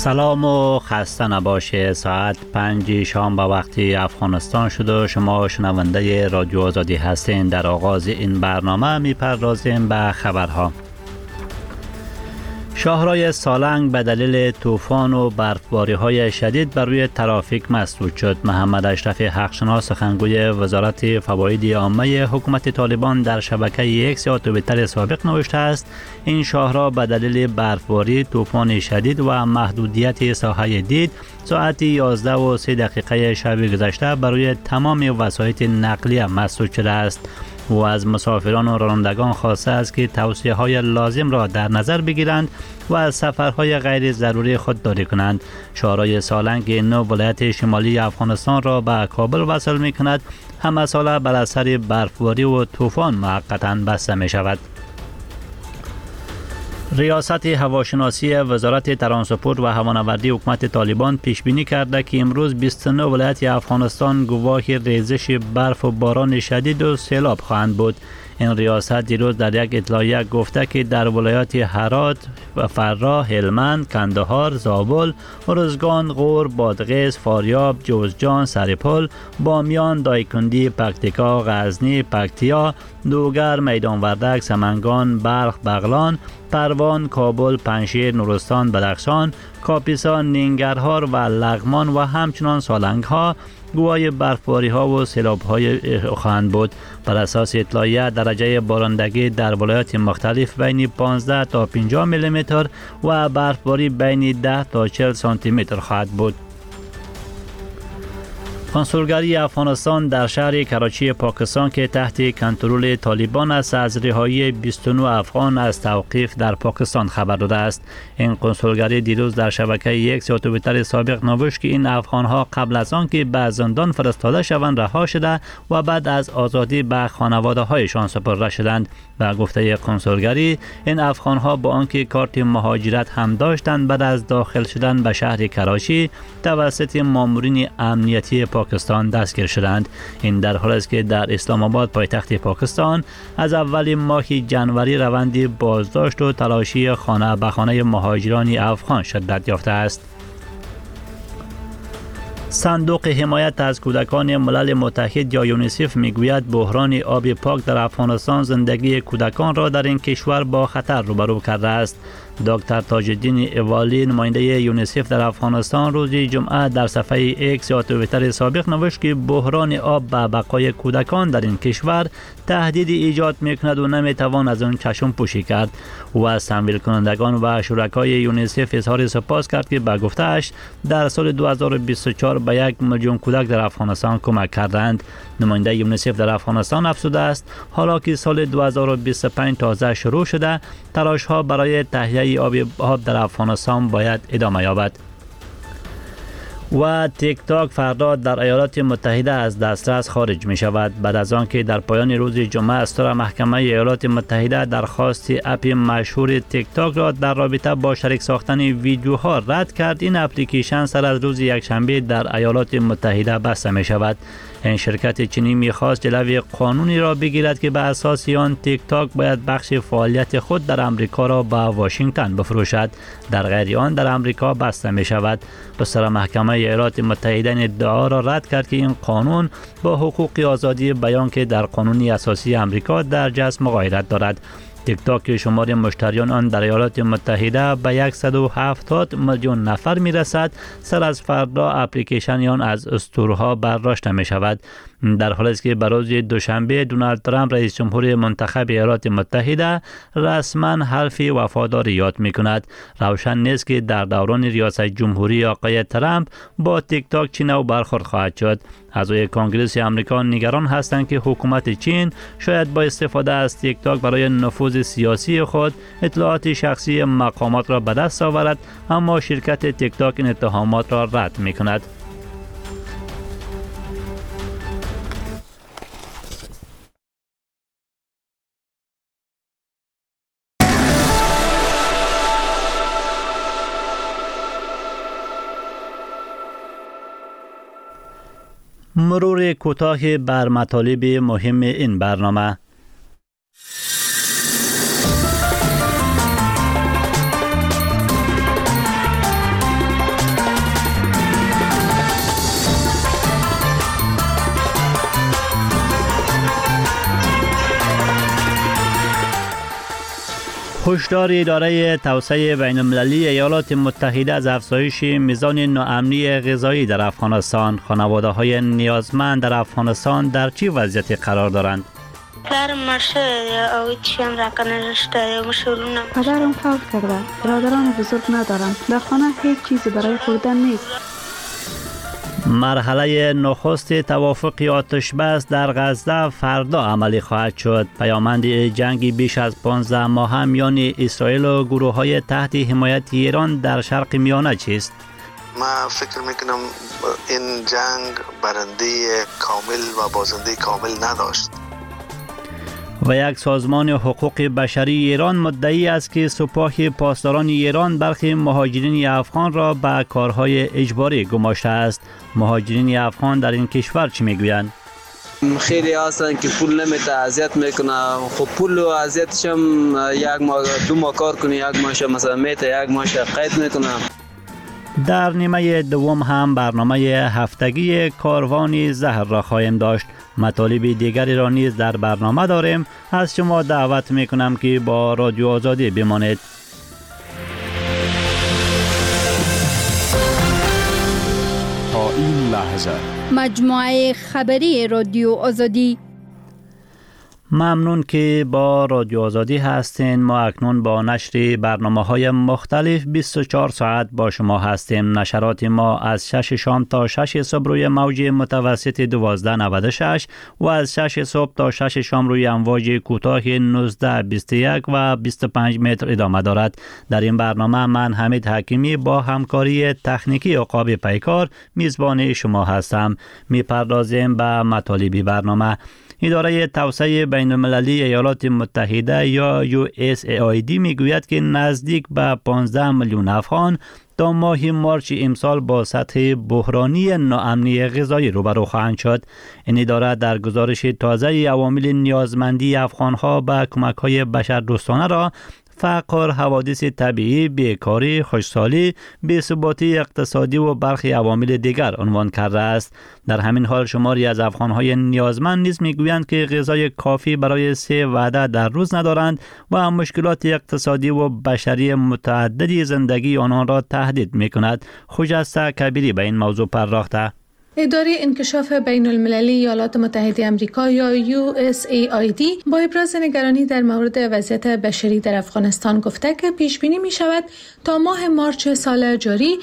سلام و خسته نباشه. ساعت 5 شام به وقت افغانستان شد و شما شنونده رادیو آزادی هستین. در آغاز این برنامه میپردازیم به خبرها. شاهرای سالنگ به دلیل طوفان و برفباری های شدید بر روی ترافیک مسدود شد. محمد اشرف حقشناس سخنگوی وزارت فواید عامه حکومت طالبان در شبکه ایکس یا توییتر سابق نوشته است این شاهرا به دلیل برفباری، طوفان شدید و محدودیت ساحه دید ساعت 11 و 3 دقیقه شب گذشته بر روی تمام وسایط نقلیه مسدود شده است. و از مسافران و رانندگان خواسته است که توصیه های لازم را در نظر بگیرند و از سفرهای غیر ضروری خودداری کنند. شاهرای سالنگ 9 ولایت شمالی افغانستان را به کابل وصل می کند. همه ساله بر اثر برفباری و طوفان موقتا بسته می شود. ریاست هواشناسی وزارت ترانسپورت و هوانوردی حکومت طالبان پیش بینی کرده که امروز 29 ولایت افغانستان گواه ریزش برف و باران شدید و سیلاب خواهند بود. این ریاست دیروز در یک اطلاعیه گفته که در ولایات هرات و فرا، هلمند، کندهار، زابل، ارزگان، غور، بادغیس، فاریاب، جوزجان، سرپل، بامیان، دایکندی، پکتیکا، غزنی، پکتیا، دوگر، میدان وردک، سمنگان، بلخ، بغلان، پروان، کابل، پنجشیر، نورستان، بدخشان، کاپیسا، ننگرهار و لغمان و همچنان سالنگ ها گواه برفباری ها و سیلاب های خواهند بود. بر اساس اطلاعیه درجه بارندگی در ولایات مختلف بین 15 تا 50 میلیمتر و برفباری بین 10 تا 40 سانتی متر خواهد بود. کنسولگری افغانستان در شهر کراچی پاکستان که تحت کنترل طالبان است از رهایی 29 افغان از توقیف در پاکستان خبر داده است. این کنسولگری دیروز در شبکه ایکس یا توییتر سابق نوشت که این افغان ها قبل از آن که به زندان فرستاده شوند رها شده و بعد از آزادی به خانواده هایشان سپرده شدند. و گفته کنسولگری این افغان ها با آنکه کارت مهاجرت هم داشتند بعد از داخل شدن به شهر کراچی توسط مامورین امنیتی پاکستان دستگیر شدند. این در حالی است که در اسلام آباد پایتخت پاکستان از اول ماه جنوری روند بازداشت و تلاشی خانه به خانه مهاجران افغان شدت یافته است. صندوق حمایت از کودکان ملل متحد یا یونیسف میگوید بحران آب پاک در افغانستان زندگی کودکان را در این کشور با خطر روبرو کرده است. دکتر تاج الدین اوالی نماینده یونیسف در افغانستان روز جمعه در صفحه ایکس یا توییتر سابق نوشت که بحران آب به بقای کودکان در این کشور تهدید ایجاد میکند و نمیتوان از آن چشم پوشی کرد. و از تمویل کنندگان و شرکای یونیسف اظهار سپاس کرد که به گفته‌اش در سال 2024 به 1 میلیون کودک در افغانستان کمک کردند. نماینده یونیسف در افغانستان افزوده است حالا که سال 2025 تازه شروع شده تلاش ها برای تهیه آب در افغانستان باید ادامه یابد. و تیک تاک فردا در ایالات متحده از دسترس خارج می شود. بعد از آنکه در پایان روز جمعه استور محکمه ایالات متحده درخواست اپ مشهور تیک تاک را در رابطه با شریک ساختن ویدیوها رد کرد، این اپلیکیشن سر از روز یکشنبه در ایالات متحده بسته می شود. این شرکت چینی می‌خواست جلوی قانونی را بگیرد که به اساس آن تیک تاک باید بخش فعالیت خود در امریکا را به واشنگتن بفروشد، در غیر آن در امریکا بسته می شود. استور محکمه ایالات متحده ادعا را رد کرد که این قانون با حقوق آزادی بیان که در قانون اساسی امریکا در جز مغایرت دارد. تیک تاک شمار مشتریان آن در ایالات متحده به 170 میلیون نفر می رسد. سر از فردا اپلیکیشن آن از استورها برداشته می شود. در حالی است که به روز دوشنبه دونالد ترامپ رئیس جمهور منتخب ایالات متحده رسما حلف وفاداری یاد می کند. روشن نیست که در دوران ریاست جمهوری آقای ترامپ با تیک تاک چه نوع برخورد خواهد شد. اعضای کنگره آمریکا نگران هستند که حکومت چین شاید با استفاده از تیک تاک برای نفوذ سیاسی خود اطلاعات شخصی مقامات را به دست آورد، اما شرکت تیک تاک این اتهامات را رد می کند. مرور کوتاه بر مطالب مهم این برنامه. هشدار اداره توسعه بین المللی ایالات متحده از افزایش میزان ناامنی غذایی در افغانستان. خانواده های نیازمند در افغانستان در چه وضعیتی قرار دارند؟ پدرم فوت کرده. برادران بزرگ ندارم. در خانه هیچ چیزی برای خوردن نیست. مرحله نخست توافق آتش بس در غزه فردا عملی خواهد شد. پیامند جنگی بیش از 15 ماه میان اسرائیل و گروه های تحت حمایت ایران در شرق میانه چیست؟ ما فکر میکنم این جنگ برنده کامل و بازنده کامل نداشت. و یک سازمان حقوق بشری ایران مدعی است که سپاه پاسداران ایران برخی مهاجرین افغان را به کارهای اجباری گماشته است. مهاجرین افغان در این کشور چی میگویند؟ خیلی هستن که پول نمیده، اذیت میکنه. خب پول و اذیتش هم یک ماه دو ماه کار کنی، یک ماهش مثلا میته، یک ماهش قید میکنه. در نیمه دوم هم برنامه هفتگی کاروان زهر را خواهیم داشت. مطالب دیگری را نیز در برنامه داریم. از شما دعوت میکنم که با رادیو آزادی بمانید. تا این لحظه مجموعه خبری رادیو آزادی. ممنون که با رادیو آزادی هستین. ما اکنون با نشر برنامه‌های مختلف 24 ساعت با شما هستیم. نشرات ما از 6 شام تا 6 صبح روی موج متوسط 1296 و از 6 صبح تا 6 شام روی امواج کوتاه 19 21 و 25 متر ادامه دارد. در این برنامه من حمید حکیمی با همکاری تکنیکی عقاب پیکار میزبان شما هستم. میپردازیم به مطالب برنامه. اداره توسعه بین المللی ایالات متحده یا USAID میگوید که نزدیک به 15 میلیون افغان تا ماه مارچ امسال با سطح بحرانی ناامنی غذایی روبرو خواهند شد. این اداره در گزارش تازه عوامل نیازمندی افغانها به کمک‌های بشردوستانه را فقر، حوادث طبیعی، بیکاری، خشکسالی، بی‌ثباتی اقتصادی و برخی عوامل دیگر عنوان کرده است. در همین حال شماری از افغان‌های نیازمند نیز می‌گویند که غذای کافی برای 3 وعده در روز ندارند و مشکلات اقتصادی و بشری متعددی زندگی آنان را تهدید می‌کند. خجسته کبیری به این موضوع پرداخته. اداره انکشاف بین المللی ایالات متحده آمریکا یا USAID با ابراز نگرانی در مورد وضعیت بشری در افغانستان گفته که پیش بینی می شود تا ماه مارچ سال جاری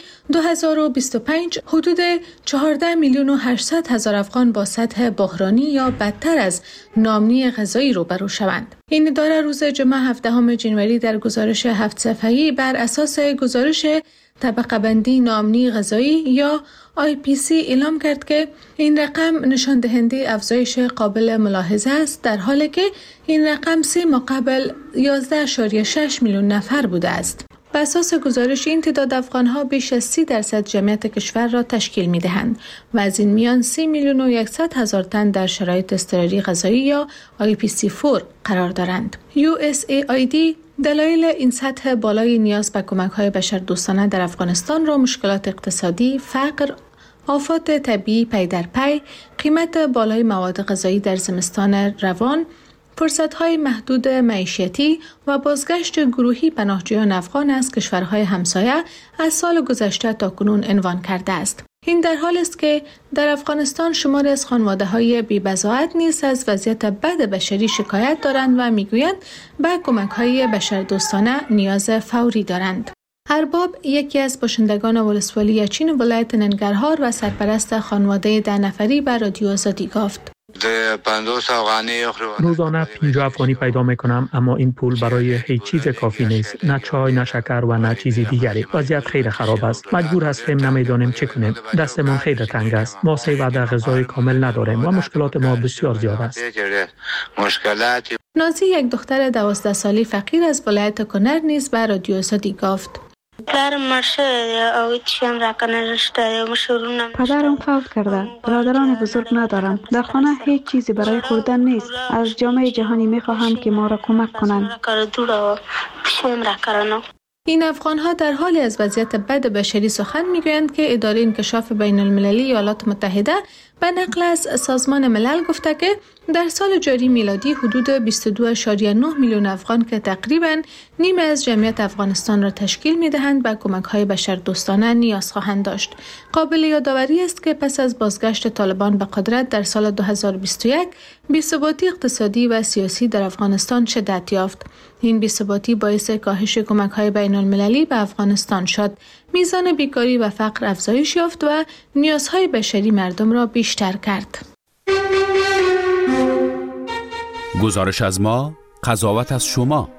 2025 حدود 14 میلیون و 800 هزار افغان با سطح بحرانی یا بدتر از ناامنی غذایی روبرو شوند. این اداره روز جمعه 17 ژانویه در گزارش 7 صفحه‌ای بر اساس گزارش طبقه بندی ناامنی غذایی یا IPC اعلام کرد که این رقم نشان دهنده افزایش قابل ملاحظه است، در حالی که این رقم 3 ماه قبل 11.6 میلیون نفر بوده است. بر اساس گزارش این تعداد افغان‌ها بیش از 30% جمعیت کشور را تشکیل می‌دهند و از این میان 30 میلیون و 100 هزار تن در شرایط اضطراری غذایی یا IPC4 قرار دارند. USAID دلایل این سطح بالای نیاز به کمک‌های بشردوستانه در افغانستان را مشکلات اقتصادی، فقر، آفات طبیعی پی در پی، قیمت بالای مواد غذایی در زمستان روان، فرصت‌های محدود معیشتی و بازگشت گروهی پناهجویان افغان از کشورهای همسایه از سال گذشته تا کنون عنوان کرده است. این در حالی است که در افغانستان شماری از خانواده‌های بی‌بضاعت نیز از وضعیت بد بشری شکایت دارند و می‌گویند به کمک‌های بشردوستانه نیاز فوری دارند. ارباب یکی از باشندگان ولسوالی یچین ولایت ننگرهار و سرپرست خانواده 10 نفری به رادیو آزادی گفت: روزانه 50 افغانی پیدا میکنم، اما این پول برای هیچ چیز کافی نیست، نه چای، نه شکر و نه چیزی دیگری. وضعیت خیلی خراب است. مجبور هستیم، نمیدانیم چه کنیم. دستمون خیلی تنگ است. ما 3 وعده غذای کامل نداریم و مشکلات ما بسیار زیاد است. نازی یک دختر 12 ساله فقیر از ولایت کنر نیز به رادیو آزادی گفت: پدرم فوت کرده. برادران بزرگ ندارم. در خانه هیچ چیزی برای خوردن نیست. از جامعه جهانی میخواهم که ما را کمک کنند. این افغان‌ها در حالی از وضعیت بد بشری سخن می‌گویند که اداره انکشاف بین المللی ایالات متحده به نقل از سازمان ملل گفته که در سال جاری میلادی حدود 22.9 میلیون افغان که تقریباً نیمه از جمعیت افغانستان را تشکیل می‌دهند به کمک‌های بشردوستانه نیاز خواهند داشت. قابل یادآوری است که پس از بازگشت طالبان به قدرت در سال 2021 بی‌ثباتی اقتصادی و سیاسی در افغانستان شدت یافت. این بی‌ثباتی باعث کاهش کمک‌های بین‌المللی به افغانستان شد. میزان بیکاری و فقر افزایش یافت و نیازهای بشری مردم را بیشتر کرد. گزارش از ما، قضاوت از شما.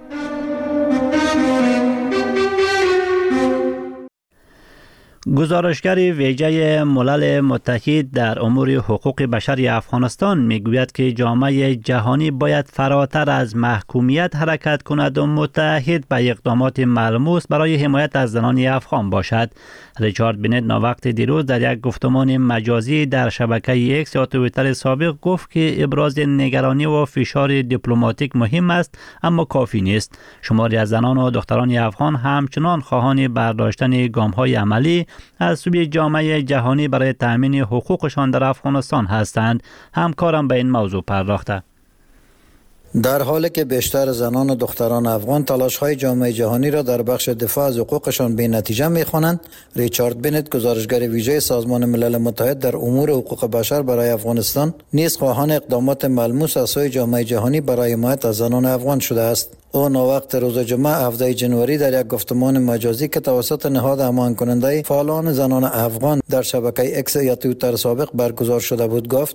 گزارشگر ویژه ملل متحد در امور حقوق بشر افغانستان میگوید که جامعه جهانی باید فراتر از محکومیت حرکت کند و متحد به اقدامات ملموس برای حمایت از زنان افغان باشد. ریچارد بنت ناوقت دیروز در یک گفتمان مجازی در شبکه ایکس یا توییتر سابق گفت که ابراز نگرانی و فشار دیپلماتیک مهم است اما کافی نیست. شماری از زنان و دختران افغان همچنان خواهان برداشتن گام‌های عملی از سوی جامعه جهانی برای تأمین حقوقشان در افغانستان هستند. همکارم به این موضوع پرداخته. در حالی که بیشتر زنان و دختران افغان تلاش‌های جامعه جهانی را در بخش دفاع از حقوقشان به نتیجه می‌خوانند، ریچارد بنت گزارشگر ویژه سازمان ملل متحد در امور حقوق بشر برای افغانستان نیز خواهان اقدامات ملموس از سوی جامعه جهانی برای حمایت از زنان افغان شده است. او ناوقت روز جمعه 17 جنوری در یک گفتمان مجازی که توسط نهاد همان کننده فعالان زنان افغان در شبکه اکس یا توییتر سابق برگزار شده بود گفت: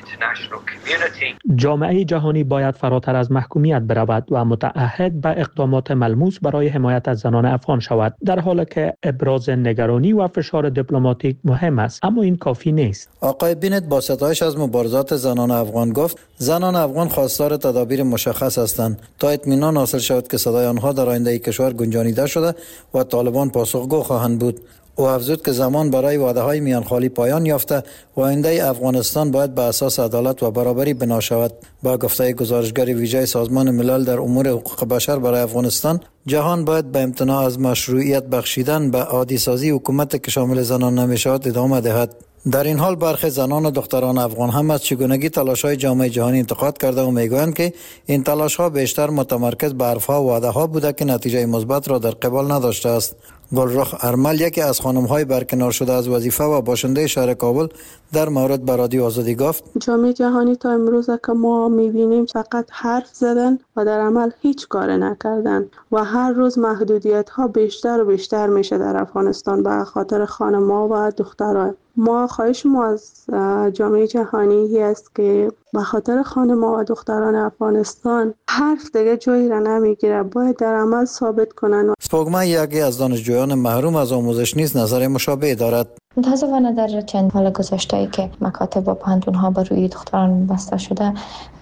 جامعه جهانی باید فراتر از محکومیت برود و متعهد به اقدامات ملموس برای حمایت از زنان افغان شود، در حالی که ابراز نگرانی و فشار دیپلماتیک مهم است اما این کافی نیست. آقای بنت با ستایش از مبارزات زنان افغان گفت: زنان افغان خواستار تدابیر مشخص هستند تا اطمینان حاصل شود که صدای آنها در آینده کشور گنجانیده شده و طالبان پاسخگو خواهند بود. او افزود که زمان برای وعده‌های میانخالی پایان یافته و آینده افغانستان باید به اساس عدالت و برابری بنا شود. با گفته گزارشگر ویژه سازمان ملل در امور حقوق بشر برای افغانستان، جهان باید به امتناع از مشروعیت بخشیدن به عادی سازی حکومت که شامل زنان نمی‌شود ادامه دهد. در این حال برخی زنان و دختران افغان هم از چگونگی تلاش‌های جامعه جهانی انتقاد کرده و میگویند که این تلاش‌ها بیشتر متمرکز بر حرف‌ها و وعده‌ها بوده که نتیجه مثبت را در قبال نداشته است. گلرخ ارمل، یکی از خانم‌های برکنار شده از وظیفه و باشنده شهر کابل، در مورد به رادیو آزادی گفت: جامعه جهانی تا امروز که ما می‌بینیم فقط حرف زدن و در عمل هیچ کار نکردن و هر روز محدودیت‌ها بیشتر و بیشتر میشه در افغانستان به خاطر خانم‌ها و دختران. ما خواهش ما از جامعه جهانی است که به خاطر خانم‌ها و دختران افغانستان حرف دیگه جایی را نمیگیره، باید در عمل ثابت کنن. سپوگمه، یکی از دانشجویان محروم از آموزش نیز نظر مشابه دارد. متاسفانه در چند سال گذشته که مکاتب و پانتون‌ها بر روی دختران بسته شده،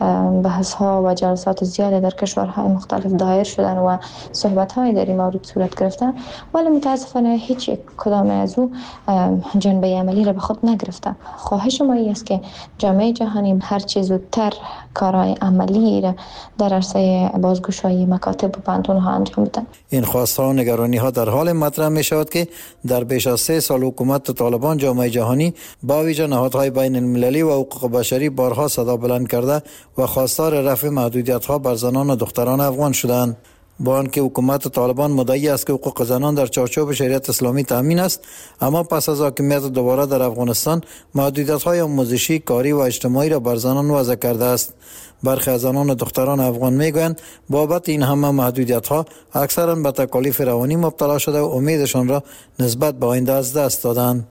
بحث‌ها و جلسات زیاده در کشورهای مختلف دایر شدن و صحبت‌های در این مورد صورت گرفتن، ولی متاسفانه هیچ کدام از او جنبه عملی را به خود نگرفته. خواهش ما است که جامعه جهانی هر چه زودتر کارهای عملی را در عرصه بازگشایی مکاتب و پانتون‌ها انجام بدن. این خواست‌ها و نگرانی‌ها در حال مطرح می‌شود که در بیش از 3 سال حکومت طالبان، جامعه جهانی با ویژه نهادهای بین المللی و حقوق بشری بارها صدا بلند کرده و خواستار رفع محدودیت‌ها بر زنان و دختران افغان شدند. با آنکه حکومت طالبان مدعی است که حقوق زنان در چارچوب شریعت اسلامی تامین است، اما پس از حاکمیت دوباره در افغانستان محدودیت‌های آموزشی، کاری و اجتماعی را بر زنان وضع کرده است. برخی از زنان و دختران افغان میگویند بابت این همه محدودیت‌ها اکثراً به تکالیف روانی مبتلا شده و امیدشان را نسبت به آینده از دست دادند.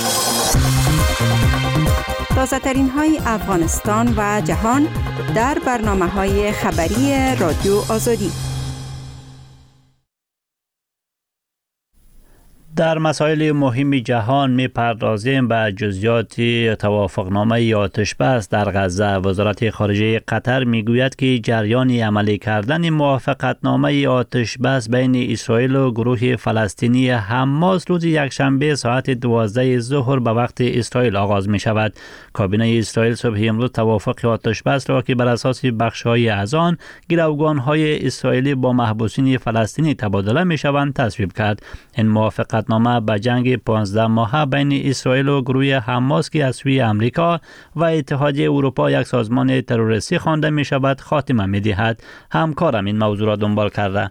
تازه‌ترین های افغانستان و جهان در برنامه‌های خبری رادیو آزادی. در مسائل مهم جهان می‌پردازیم به جزئیات توافقنامه آتش بس در غزه. وزارت خارجه قطر میگوید که جریان عملی کردن موافقتنامه آتش بس بین اسرائیل و گروه فلسطینی حماس روز یکشنبه ساعت 12 ظهر به وقت اسرائیل آغاز می شود. کابینه اسرائیل صبح امروز توافق آتش بس را که بر اساس بخش‌های از آن گروگان‌های اسرائیلی با محبوسین فلسطینی تبادله می‌شوند تصویب کرد. این موافقت موافقتنامه به جنگ 15 ماهه بین اسرائیل و گروه حماس که از سوی امریکا و اتحادیه اروپا یک سازمان تروریستی خوانده می شود خاتمه می دهد. همکارم این موضوع را دنبال کرده.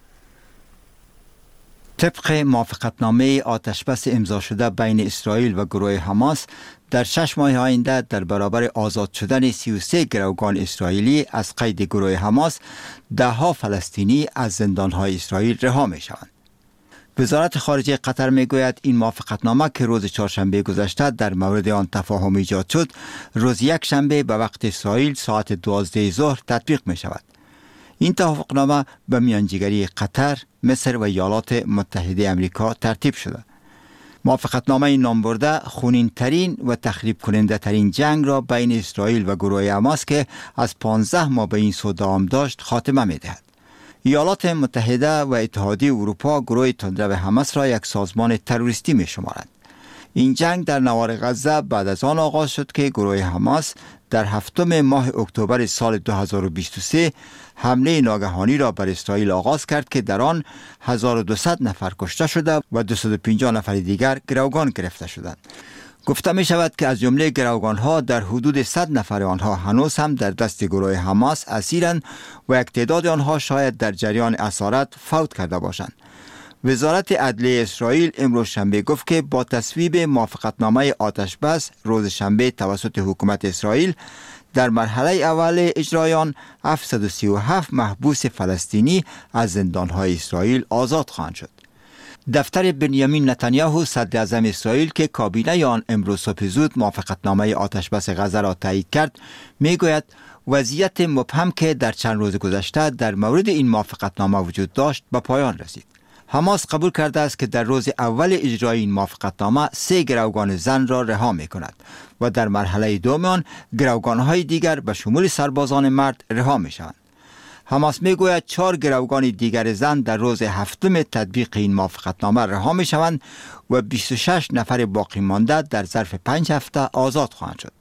طبق موافقتنامه آتشبس امضا شده بین اسرائیل و گروه حماس، در 6 ماه آینده در برابر آزاد شدن 33 گروگان اسرائیلی از قید گروه حماس، 10 فلسطینی از زندانهای اسرائیل رها می شوند. وزارت خارجه قطر می گوید این موافقتنامه که روز چهارشنبه گذشته در مورد آن تفاهم ایجاد شد، روز یک شنبه به وقت اسرائیل ساعت 12 ظهر تطبیق می شود. این توافقنامه به میانجیگری قطر، مصر و ایالات متحده آمریکا ترتیب شده. موافقتنامه نام برده خونین ترین و تخریب کننده ترین جنگ را بین اسرائیل و گروه حماس که از 15 ماه به این سو دوام داشت خاتمه می دهد. ایالات متحده و اتحادیه اروپا گروه تندرو حماس را یک سازمان تروریستی می شمارند. این جنگ در نوار غزه بعد از آن آغاز شد که گروه حماس در 7 ماه اکتبر سال 2023 حمله ناگهانی را بر اسرائیل آغاز کرد که در آن 1200 نفر کشته شده و 250 نفر دیگر گروگان گرفته شدند. گفته می شود که از جمله گروگان ها در حدود 100 نفر آنها هنوز هم در دست گروه حماس اسیرند و یک تعداد آنها شاید در جریان اسارت فوت کرده باشند. وزارت عدلیه اسرائیل امروز شنبه گفت که با تصویب موافقتنامه آتشبس روز شنبه توسط حکومت اسرائیل، در مرحله اول اجرای آن 737 محبوس فلسطینی از زندانهای اسرائیل آزاد خواهند شد. دفتر بنیامین نتانیاهو صدر اعظم اسرائیل که کابینه آن امروز صبح زود موافقتنامه آتشبس غزه را تایید کرد، میگوید وضعیت مبهم که در چند روز گذشته در مورد این موافقتنامه وجود داشت به پایان رسید. حماس قبول کرده است که در روز اول اجرای این موافقتنامه 3 گروگان زن را رها می کند و در مرحله دوم آن گروگان‌های دیگر به شمول سربازان مرد رها می شوند. حماس می گوید 4 گروگان دیگر زن در روز 7 تطبیق این موافقتنامه رها می شوند و 26 نفر باقی مانده در ظرف 5 هفته آزاد خواهند شد.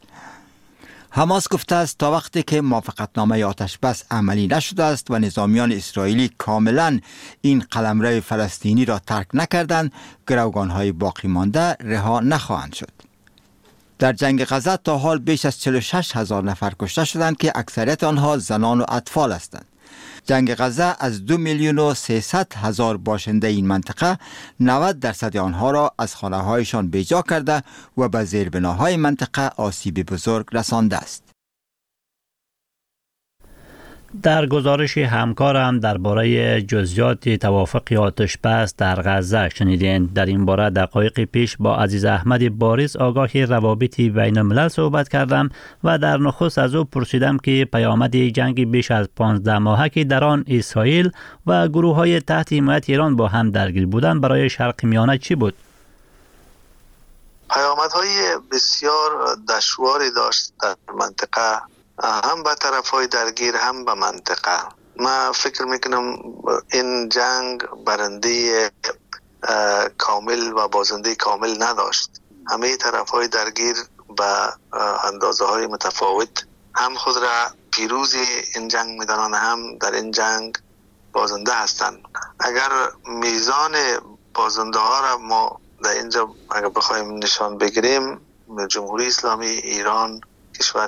حماس گفته است تا وقتی که موافقتنامه آتشبس عملی نشده است و نظامیان اسرائیلی کاملا این قلمرو فلسطینی را ترک نکردند، گروگان‌های باقی مانده رها نخواهند شد. در جنگ غزه تا حال بیش از 46,000 نفر کشته شدند که اکثریت آنها زنان و اطفال هستند. جنگ غزه از 2,300,000 باشنده این منطقه 90% آنها را از خانه‌هایشان بیجا کرده و به زیربناهای منطقه آسیب بزرگ رسانده است. در گزارش همکارم درباره جزئیات توافق آتشبس در غزه شنیدین. در این باره دقایق پیش با عزیز احمد باریس آگاه روابط بین الملل صحبت کردم و در نخست از او پرسیدم که پیامد جنگ بیش از 15 ماهه که در آن اسرائیل و گروه‌های تحت حمایت ایران با هم درگیر بودند برای شرق میانه چی بود؟ پیامدهای بسیار دشواری داشت در منطقه، هم به طرفهای درگیر هم به منطقه. من فکر میکنم این جنگ برنده کامل و بازنده کامل نداشت. همه طرفهای درگیر به اندازه های متفاوت هم خود را پیروز این جنگ میدانند، هم در این جنگ بازنده هستند. اگر میزان بازنده ها را ما در اینجا اگر بخوایم نشان بگیریم، جمهوری اسلامی ایران، کشور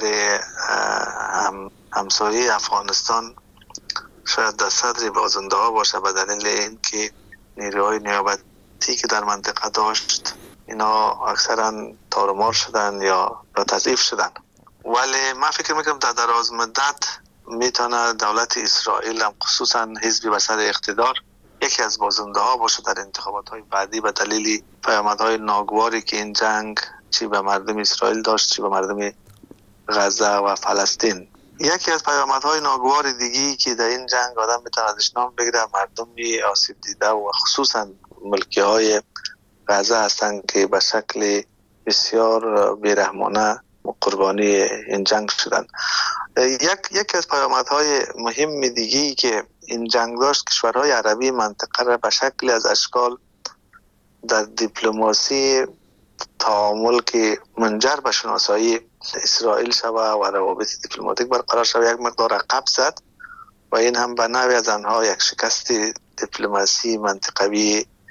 همسایه افغانستان شاید در صدر بازنده ها باشه به دلیل اینکه نیروهای نیابتی که در منطقه داشت اینا اکثرا تارمار شدن یا تضعیف شدن. ولی من فکر میکنم در دراز مدت میتونه دولت اسرائیل هم خصوصا حزب به سر اقتدار یکی از بازنده ها باشه در انتخابات های بعدی به دلیل پیامدهای ناگواری که این جنگ چی به مردم اسرائیل داشت چی به مردم غزه و فلسطین. یکی از پیامدهای ناگوار دیگی که در این جنگ آدم میتونه ازش نام بگیره مردم آسیب دیده و خصوصا ملکی های غزه هستند که به شکل بسیار بیرحمانه قربانی این جنگ شدند. یکی از پیامدهای مهم دیگی که این جنگ داشت کشورهای عربی منطقه را به شکل از اشکال در دیپلماسی تعامل که منجر به شناسایی اسرائیل شوه و روابط دیپلماتیک برقرار شوه یک مقدار عقب زد و این هم به نوعی از آنها یک شکست دیپلماسی منطقوی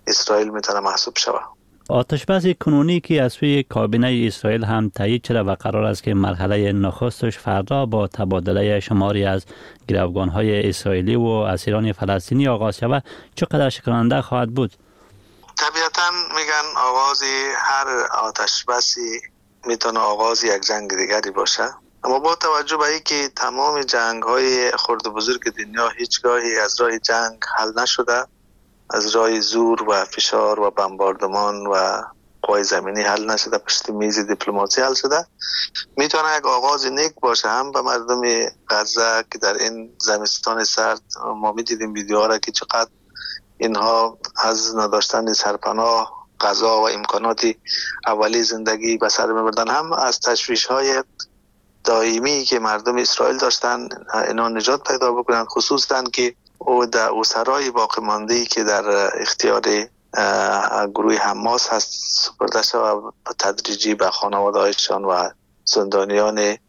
اسرائیل میتونه محسوب شود. آتشبس کنونی که از سوی کابینه اسرائیل هم تایید شده و قرار است که مرحله نخستش فردا با تبادله شماری از گروگان‌های اسرائیلی و اسیران فلسطینی آغاز شود، چقدر شکننده خواهد بود؟ طبیعتاً میگن آغاز هر آتشبسی میتونه آغاز یک جنگ دیگری باشه، اما با توجه به اینکه تمام جنگ‌های خرد و بزرگ دنیا هیچگاهی از راه جنگ حل نشده، از راه زور و فشار و بمباردمان و قوای زمینی حل نشده، پشت میز دیپلماسی حل شده، میتونه یک آغاز نیک باشه هم به مردم غزه که در این زمستان سرد ما میدیدیم ویدیوها را که چقدر اینها از نداشتن سرپناه، غذا و امکانات اولی زندگی به سر میبردن، هم از تشویش‌های دائمی که مردم اسرائیل داشتن اینا نجات پیدا بکنن، خصوصا که او در اسرای باقی مانده‌ای که در اختیار گروه حماس هست سپرده شد و تدریجی به خانواده‌هایشان و زندانیان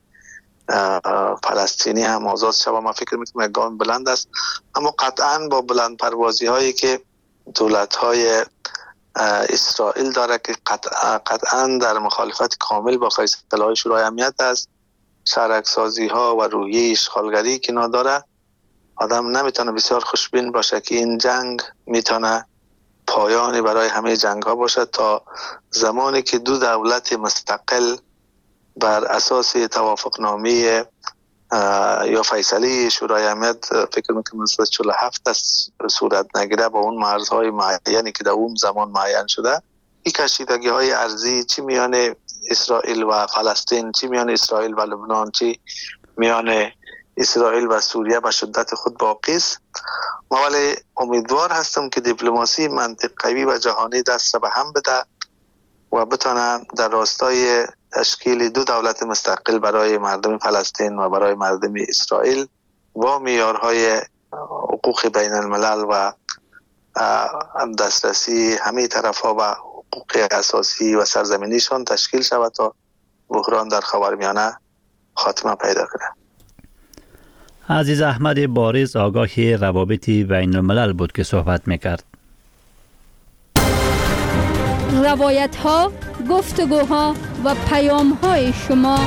فلسطینی هم آزاد شد. ما فکر می‌کنم یک گام بلند است، اما قطعاً با بلند پروازی هایی که دولت‌های اسرائیل داره که قطعاً در مخالفت کامل با اصطلاح شورای امنیت است، شرک‌سازی ها و روحیه اشغالگری که نداره، آدم نمیتونه بسیار خوشبین باشه که این جنگ میتونه پایانی برای همه جنگ ها باشه تا زمانی که دو دولت مستقل بر اساس توافقنامه یا فیصله شورای امنیت فکر میکنم 47 است صورت نگیره با اون مرزهای معینی که در اون زمان معین شده، این کشیدگی های ارضی چی میان اسرائیل و فلسطین، چی میان اسرائیل و لبنان، چی میان اسرائیل و سوریه به شدت خود باقی است. ما ولی امیدوار هستم که دیپلماسی منطقه‌ای و جهانی دست به هم بده و بتونه در راستای تشکیل دو دولت مستقل برای مردم فلسطین و برای مردم اسرائیل با معیارهای حقوق بین الملل و دسترسی همه طرف‌ها و حقوق اساسی و سرزمینیشان تشکیل شود تا بحران در خاورمیانه خاتمه پیدا کنه. عزیز احمد بارز آگاه روابط بین الملل بود که صحبت میکرد. روایت ها، گفتگوها و پیام های شما.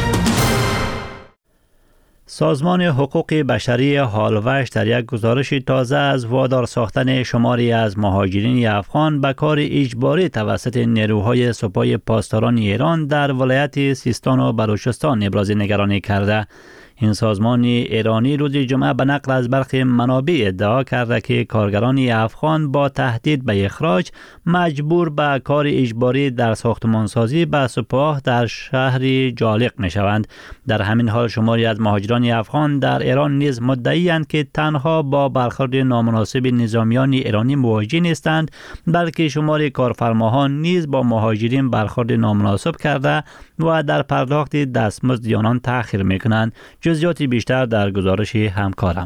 سازمان حقوق بشری هالوش در یک گزارش تازه از وادار ساختن شماری از مهاجرین افغان به کار اجباری توسط نیروهای سپاه پاسداران ایران در ولایت سیستان و بلوچستان ابراز نگرانی کرده. این سازمان ایرانی روز جمعه به نقل از برخی منابع ادعا کرده که کارگران افغان با تهدید به اخراج مجبور به کار اجباری در ساختمانسازی به سپاه در شهر جالق می شوند. در همین حال شماری از مهاجران افغان در ایران نیز مدعی‌اند که تنها با برخورد نامناسب نظامیان ایرانی مواجه نیستند، بلکه شماری کارفرماها نیز با مهاجرین برخورد نامناسب کرده و در پرداخت دستمزد آنان تأخیر می‌کنند. جزئیات بیشتر در گزارش همکارم.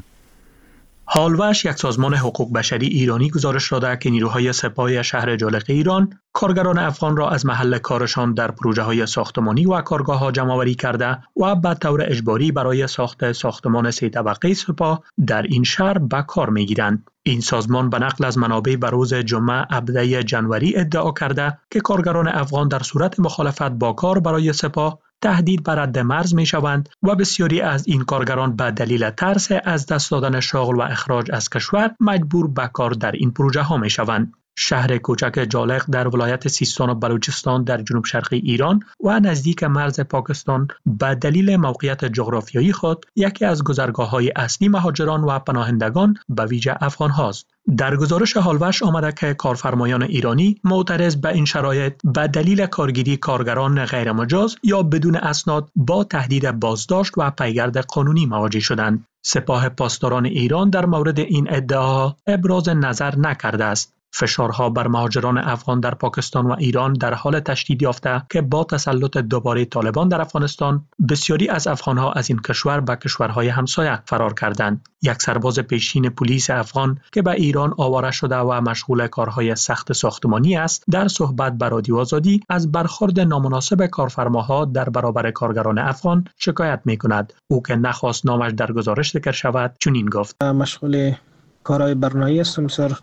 هالوش، یک سازمان حقوق بشری ایرانی، گزارش داده که نیروهای سپاه شهر جالق ایران کارگران افغان را از محل کارشان در پروژه‌های ساختمانی و کارگاه‌ها جمع‌آوری کرده و به طور اجباری برای ساخت ساختمان 3 طبقه سپاه در این شهر به کار می‌گیرند. این سازمان به نقل از منابع به روز جمعه 17 ژانویه ادعا کرده که کارگران افغان در صورت مخالفت با کار برای سپاه تهدید بر رد مرز می شوند و بسیاری از این کارگران به دلیل ترس از دست دادن شغل و اخراج از کشور مجبور به کار در این پروژه ها می شوند. شهر کوچک جالق در ولایت سیستان و بلوچستان در جنوب شرقی ایران و نزدیک مرز پاکستان به دلیل موقعیت جغرافیایی خود یکی از گذرگاه‌های اصلی مهاجران و پناهندگان به ویژه افغان هاست. در گزارش هالوش آمده که کارفرمایان ایرانی معترض به این شرایط به دلیل کارگیری کارگران غیرمجاز یا بدون اسناد با تهدید بازداشت و پیگرد قانونی مواجه شدند. سپاه پاسداران ایران در مورد این ادعاها ابراز نظر نکرده است. فشارها بر مهاجران افغان در پاکستان و ایران در حال تشدید یافته که با تسلط دوباره طالبان در افغانستان بسیاری از افغانها از این کشور به کشورهای همسایه فرار کردند. یک سرباز پیشین پلیس افغان که به ایران آواره شده و مشغول کارهای سخت ساختمانی است، در صحبت با رادیو آزادی از برخورد نامناسب کارفرماها در برابر کارگران افغان شکایت می‌کند. او که نخواست نامش در گزارش ذکر شود چنین گفت: مشغول کارهای برنایی هستم سر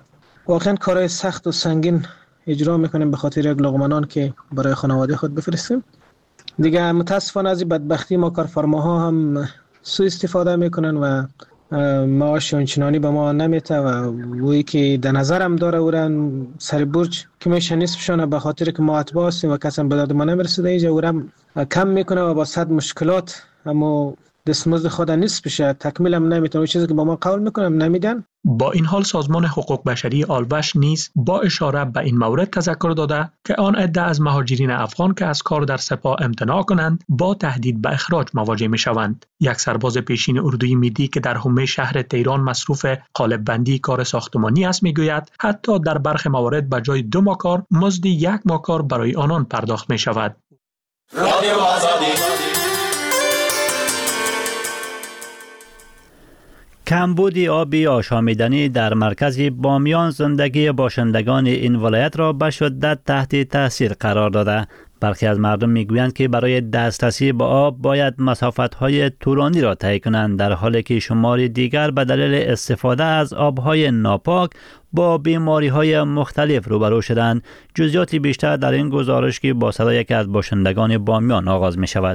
واقعا کارهای سخت و سنگین اجرا میکنیم به خاطر یک لقمه که برای خانواده خود بفرستیم. دیگه متاسفانه از بدبختی ما کارفرماها هم سوء استفاده میکنن و معاش اونچنانی به ما نمیته و وی که در نظرم داره اورن سر برج که میشه نصفشان به خاطر که ما اتباع هستیم و کسی به داد ما نمیرسیده اینجا اورم کم میکنه و با صد مشکلات اما دستمزد خود نصف بشه تکمیل هم نمیتونه. چیزی که با ما قول میکنم نمیدن. با این حال سازمان حقوق بشری آلبش نیز با اشاره به این مورد تذکر داده که آن عده از مهاجرین افغان که از کار در سپاه امتناع کنند با تهدید به اخراج مواجه می شوند. یک سرباز پیشین اردوی میدی که در حومه شهر تهران مصروف قالب بندی کار ساختمانی است میگوید حتی در برخی موارد به جای 2 ماه کار مزد 1 ماه کار برای آنان پرداخت می شود. کمبود آبی آشامیدنی در مرکز بامیان زندگی باشندگان این ولایت را به شدت تحت تاثیر قرار داده. برخی از مردم میگویند که برای دسترسی به آب باید مسافت‌های طولانی را طی کنند، در حالی که شماری دیگر به دلیل استفاده از آب‌های ناپاک با بیماری‌های مختلف روبرو شدند. جزئیات بیشتر در این گزارش که با صدای یکی از باشندگان بامیان آغاز می‌شود.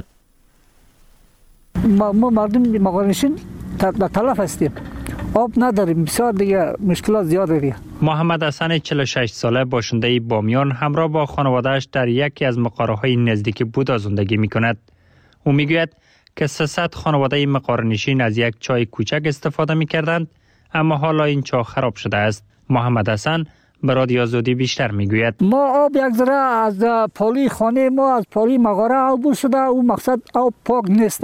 ما مردم مقارنشین تلف هستیم، آب نداریم، بسیار دیگه مشکلات زیاده دیگه. محمد حسن 46 ساله باشنده بامیان همراه با خانواده‌اش در یکی از مقارهای نزدیک بودا زندگی می‌کند. او می‌گوید که 300 خانواده مقارنشین از یک چای کوچک استفاده می‌کردند، اما حالا این چاه خراب شده است. محمد حسن به رادیو آزادی بیشتر می‌گوید ما آب یک ذره از پالی خانه ما از پالی مغاره عبور شده، او مقصد آب پاک نیست.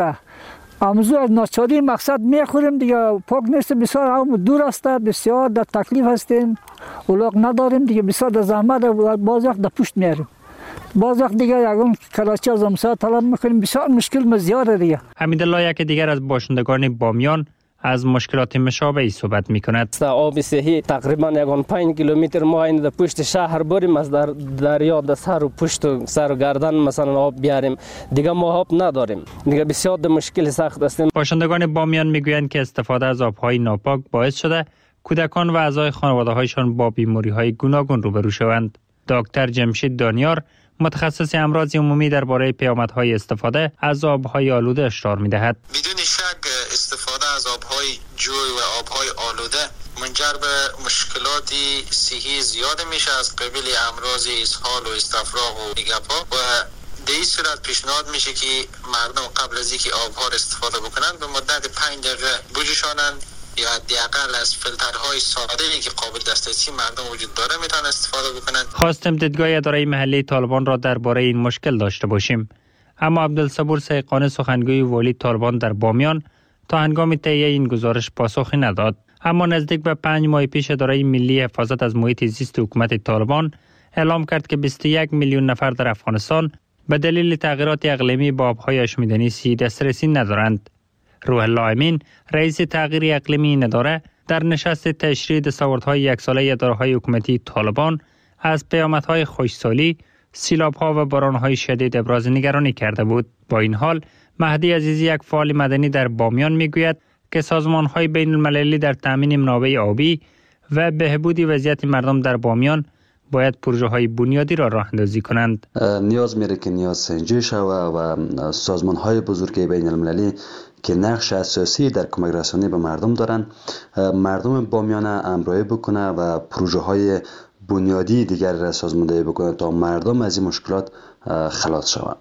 امروز از ناچاری مقصد میخوریم دیگه پاک نیست، بسیار هم دور است، بسیار در تکلیف هستیم، اولاق نداریم دیگه، بسیار در زحمت باز وقت در پشت میاریم، باز وقت دیگه یکم کلاچی از امسا طلب میکنیم، بسیار مشکل زیاده دیگه. حمیدالله یک دیگر از باشندگان بامیان از مشکلات مشابهی صحبت می‌کند. آب صحی تقریبا 5 کیلومتر ما این در پشت شهر بریم، از در دریا در سر و پشت و سر و گردن مثلا آب بیاریم، دیگه ما آب نداریم، دیگه بسیار مشکل سخت هستیم. باشندگان بامیان میگویند که استفاده از آب‌های ناپاک باعث شده کودکان و اعضای خانواده‌هایشان با بیماری‌های گوناگون روبرو شوند. دکتر جمشید دانیار متخصص امراض عمومی درباره پیامدهای استفاده از آب‌های آلوده اشاره می‌دهد. بدون شک استفاده از آب‌های جوی و آب‌های آلوده منجر به مشکلات صحی زیاد میشه از قبیل امراض اسهال و استفراغ و دیگه‌ها و در این صورت پیشنهاد میشه که مردم قبل از اینکه آب‌ها را استفاده بکنند به مدت 5 دقیقه بجوشانند یا حداقل از فیلترهای ساده‌ای که قابل دسترسی مردم وجود داره میتونن استفاده بکنند. خواستیم دیدگاه اداره محلی طالبان را درباره این مشکل داشته باشیم، اما عبدالصبور سیقانی سخنگوی والی طالبان در بامیان تا هنگام تهیه این گزارش پاسخی نداد. اما نزدیک به 5 ماه پیش اداره ملی حفاظت از محیط زیست حکومت طالبان اعلام کرد که 21 میلیون نفر در افغانستان به دلیل تغییرات اقلیمی با آب‌های آشامیدنی صحی دسترسی ندارند. روح الله امین رئیس تغییر اقلیمی این اداره در نشست تشریح دستاوردهای یک ساله اداره‌های حکومتی طالبان از پیامدهای خشکسالی، سیلاب‌ها و باران‌های شدید ابراز نگرانی کرده بود. با این حال مهدی عزیزی یک فعال مدنی در بامیان میگوید که سازمان‌های بین‌المللی در تامین منابع آبی و بهبود وضعیت مردم در بامیان باید پروژه‌های بنیادی را راه اندازی کنند. نیاز میره که نیاز سنجی شود و سازمان‌های بزرگ بین‌المللی که نقش اساسی در کمک رسانی به مردم دارن مردم بامیان همراهی بکنه و پروژه‌های بنیادی دیگر را سازماندهی بکنه تا مردم از این مشکلات خلاص شوند.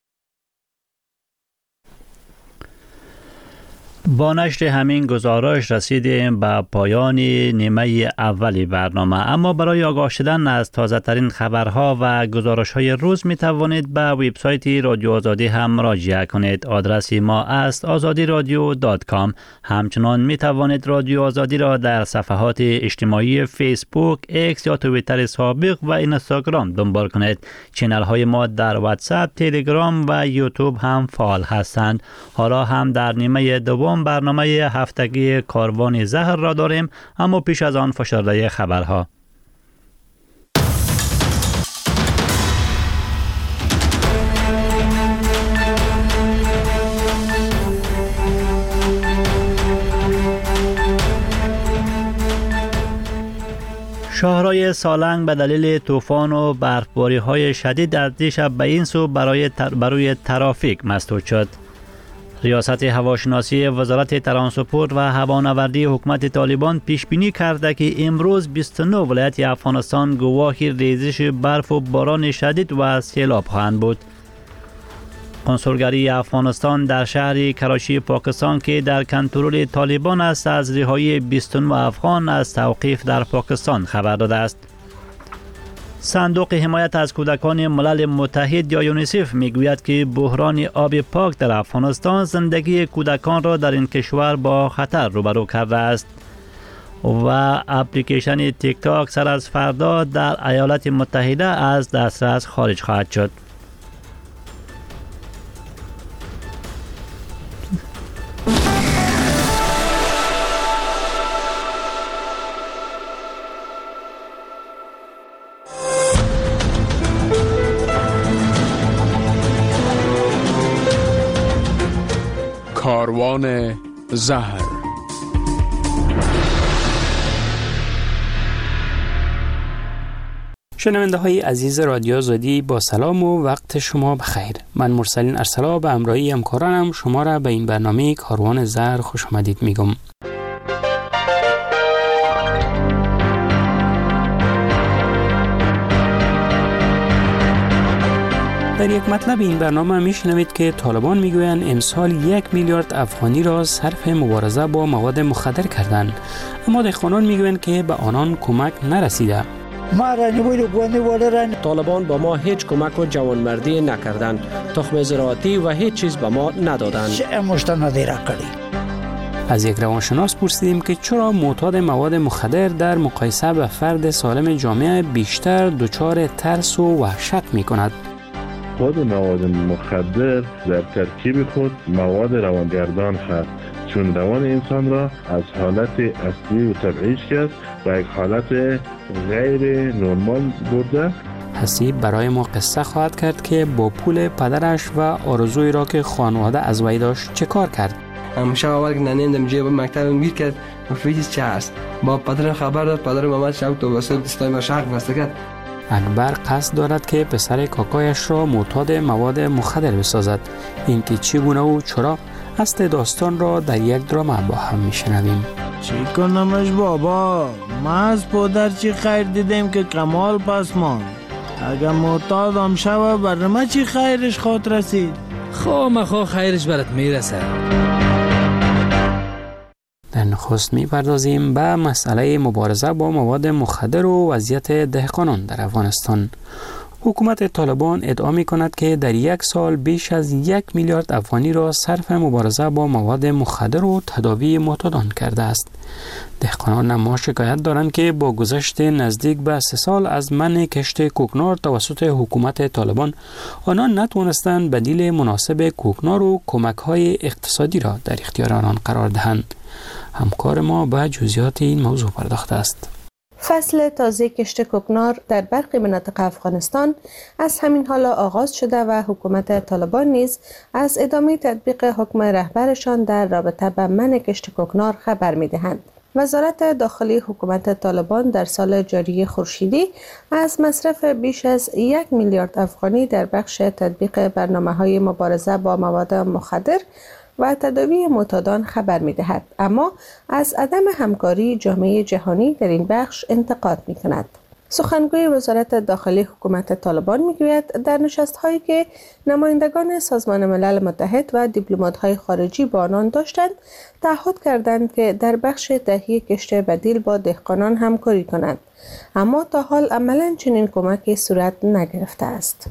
با نشر همین گزارش رسیدیم به پایان نیمه اولی برنامه، اما برای آگاه شدن از تازه ترین خبرها و گزارش های روز می توانید به وبسایت رادیو آزادی هم مراجعه کنید. آدرس ما است azadiradio.com. همچنان می توانید رادیو آزادی را در صفحات اجتماعی فیسبوک، ایکس یا توییتر سابق و اینستاگرام دنبال کنید. چینل های ما در واتساپ، تلگرام و یوتیوب هم فعال هستند. حالا هم در نیمه دوم برنامه هفتگی کاروان زهر را داریم، اما پیش از آن فشرده خبرها. شاهرای سالنگ به دلیل طوفان و برفباری‌های شدید از دیشب به این سو برای ترافیک مسدود شد. ریاست هواشناسی وزارت ترانسپورت و هوانوردی حکومت طالبان پیش بینی کرده که امروز 29 ولایت افغانستان گواه ریزش برف و باران شدید و سیلاب خواهند بود. کنسولگری افغانستان در شهر کراچی پاکستان که در کنترل طالبان است از رهایی 29 افغان از توقیف در پاکستان خبر داده است. صندوق حمایت از کودکان ملل متحد یا یونیسف میگوید که بحران آب پاک در افغانستان زندگی کودکان را در این کشور با خطر روبرو کرده است و اپلیکیشن تیک تاک سر از فردا در ایالات متحده از دسترس خارج خواهد شد. کاروان زهر. شنونده های عزیز رادیو آزادی با سلام و وقت شما بخیر. من مرسلین ارسلا به همراهی همکارانم شما را به این برنامه کاروان زهر خوش آمدید میگم. در یک مطلب این برنامه میشنوید که طالبان میگویند امسال 1 میلیارد افغانی را صرف مبارزه با مواد مخدر کردند، اما دهقانان میگویند که به آنان کمک نرسیده. طالبان با ما هیچ کمک و جوانمردی نکردند، تخم زراعتی و هیچ چیز به ما ندادند. از یک روانشناس پرسیدیم که چرا معتاد مواد مخدر در مقایسه به فرد سالم جامعه بیشتر دچار ترس و وحشت میکند. خود مواد مخدر در ترکیب خود مواد روانگردان هست، چون روان انسان را از حالت اصلی و طبیعیش کرد و یک حالت غیر نرمال برده. حسیب برای ما قصه خواهد کرد که با پول پدرش و آرزوی را که خانواده از وی داشت چه کار کرد. همیشه اول که ننیدم جیب مکتب میر کرد و فیچ چه هست با پدرم خبر داد. پدرم محمد شب تو واسه دستای ما شرق بسته کرد. اکبر قصد دارد که پسر کاکایش را معتاد مواد مخدر بسازد. اینکه چگونه و چرا اصل داستان را در یک درام با هم میشنویم. چی کنمش بابا؟ ما از پدر چی خیر دیدیم که کمال پس ماند. اگر معتادم شوه بر ما چی خیرش خود رسید؟ خواه خیرش برات میرسه. در نخست می‌پردازیم به مسئله مبارزه با مواد مخدر و وضعیت دهقانان در افغانستان. حکومت طالبان ادعا می‌کند که در یک سال بیش از 1 میلیارد افغانی را صرف مبارزه با مواد مخدر و تداوی معتادان کرده است. دهقانان اما شکایت دارند که با گذشت نزدیک به 3 سال از منع کشت کوکنار توسط حکومت طالبان آنان نتوانستند بدیل مناسب کوکنار و کمک‌های اقتصادی را در اختیار آنان قرار دهند. همکار ما به جزئیات این موضوع پرداخته است. فصل تازه کشت کوکنار در برخی مناطق افغانستان از همین حالا آغاز شده و حکومت طالبان نیز از ادامه تطبیق حکم رهبرشان در رابطه با منع کشت کوکنار خبر می‌دهند. وزارت داخلی حکومت طالبان در سال جاری خورشیدی از مصرف بیش از 1 میلیارد افغانی در بخش تطبیق برنامه‌های مبارزه با مواد مخدر و تداوی معتادان خبر می‌دهد، اما از عدم همکاری جامعه جهانی در این بخش انتقاد می‌کند. سخنگوی وزارت داخلی حکومت طالبان می‌گوید در نشست‌هایی که نمایندگان سازمان ملل متحد و دیپلمات‌های خارجی با آنان داشتند، تعهد کردند که در بخش تهیه کشت بدیل با دهقانان همکاری کنند، اما تا حال عملاً چنین کمکی صورت نگرفته است.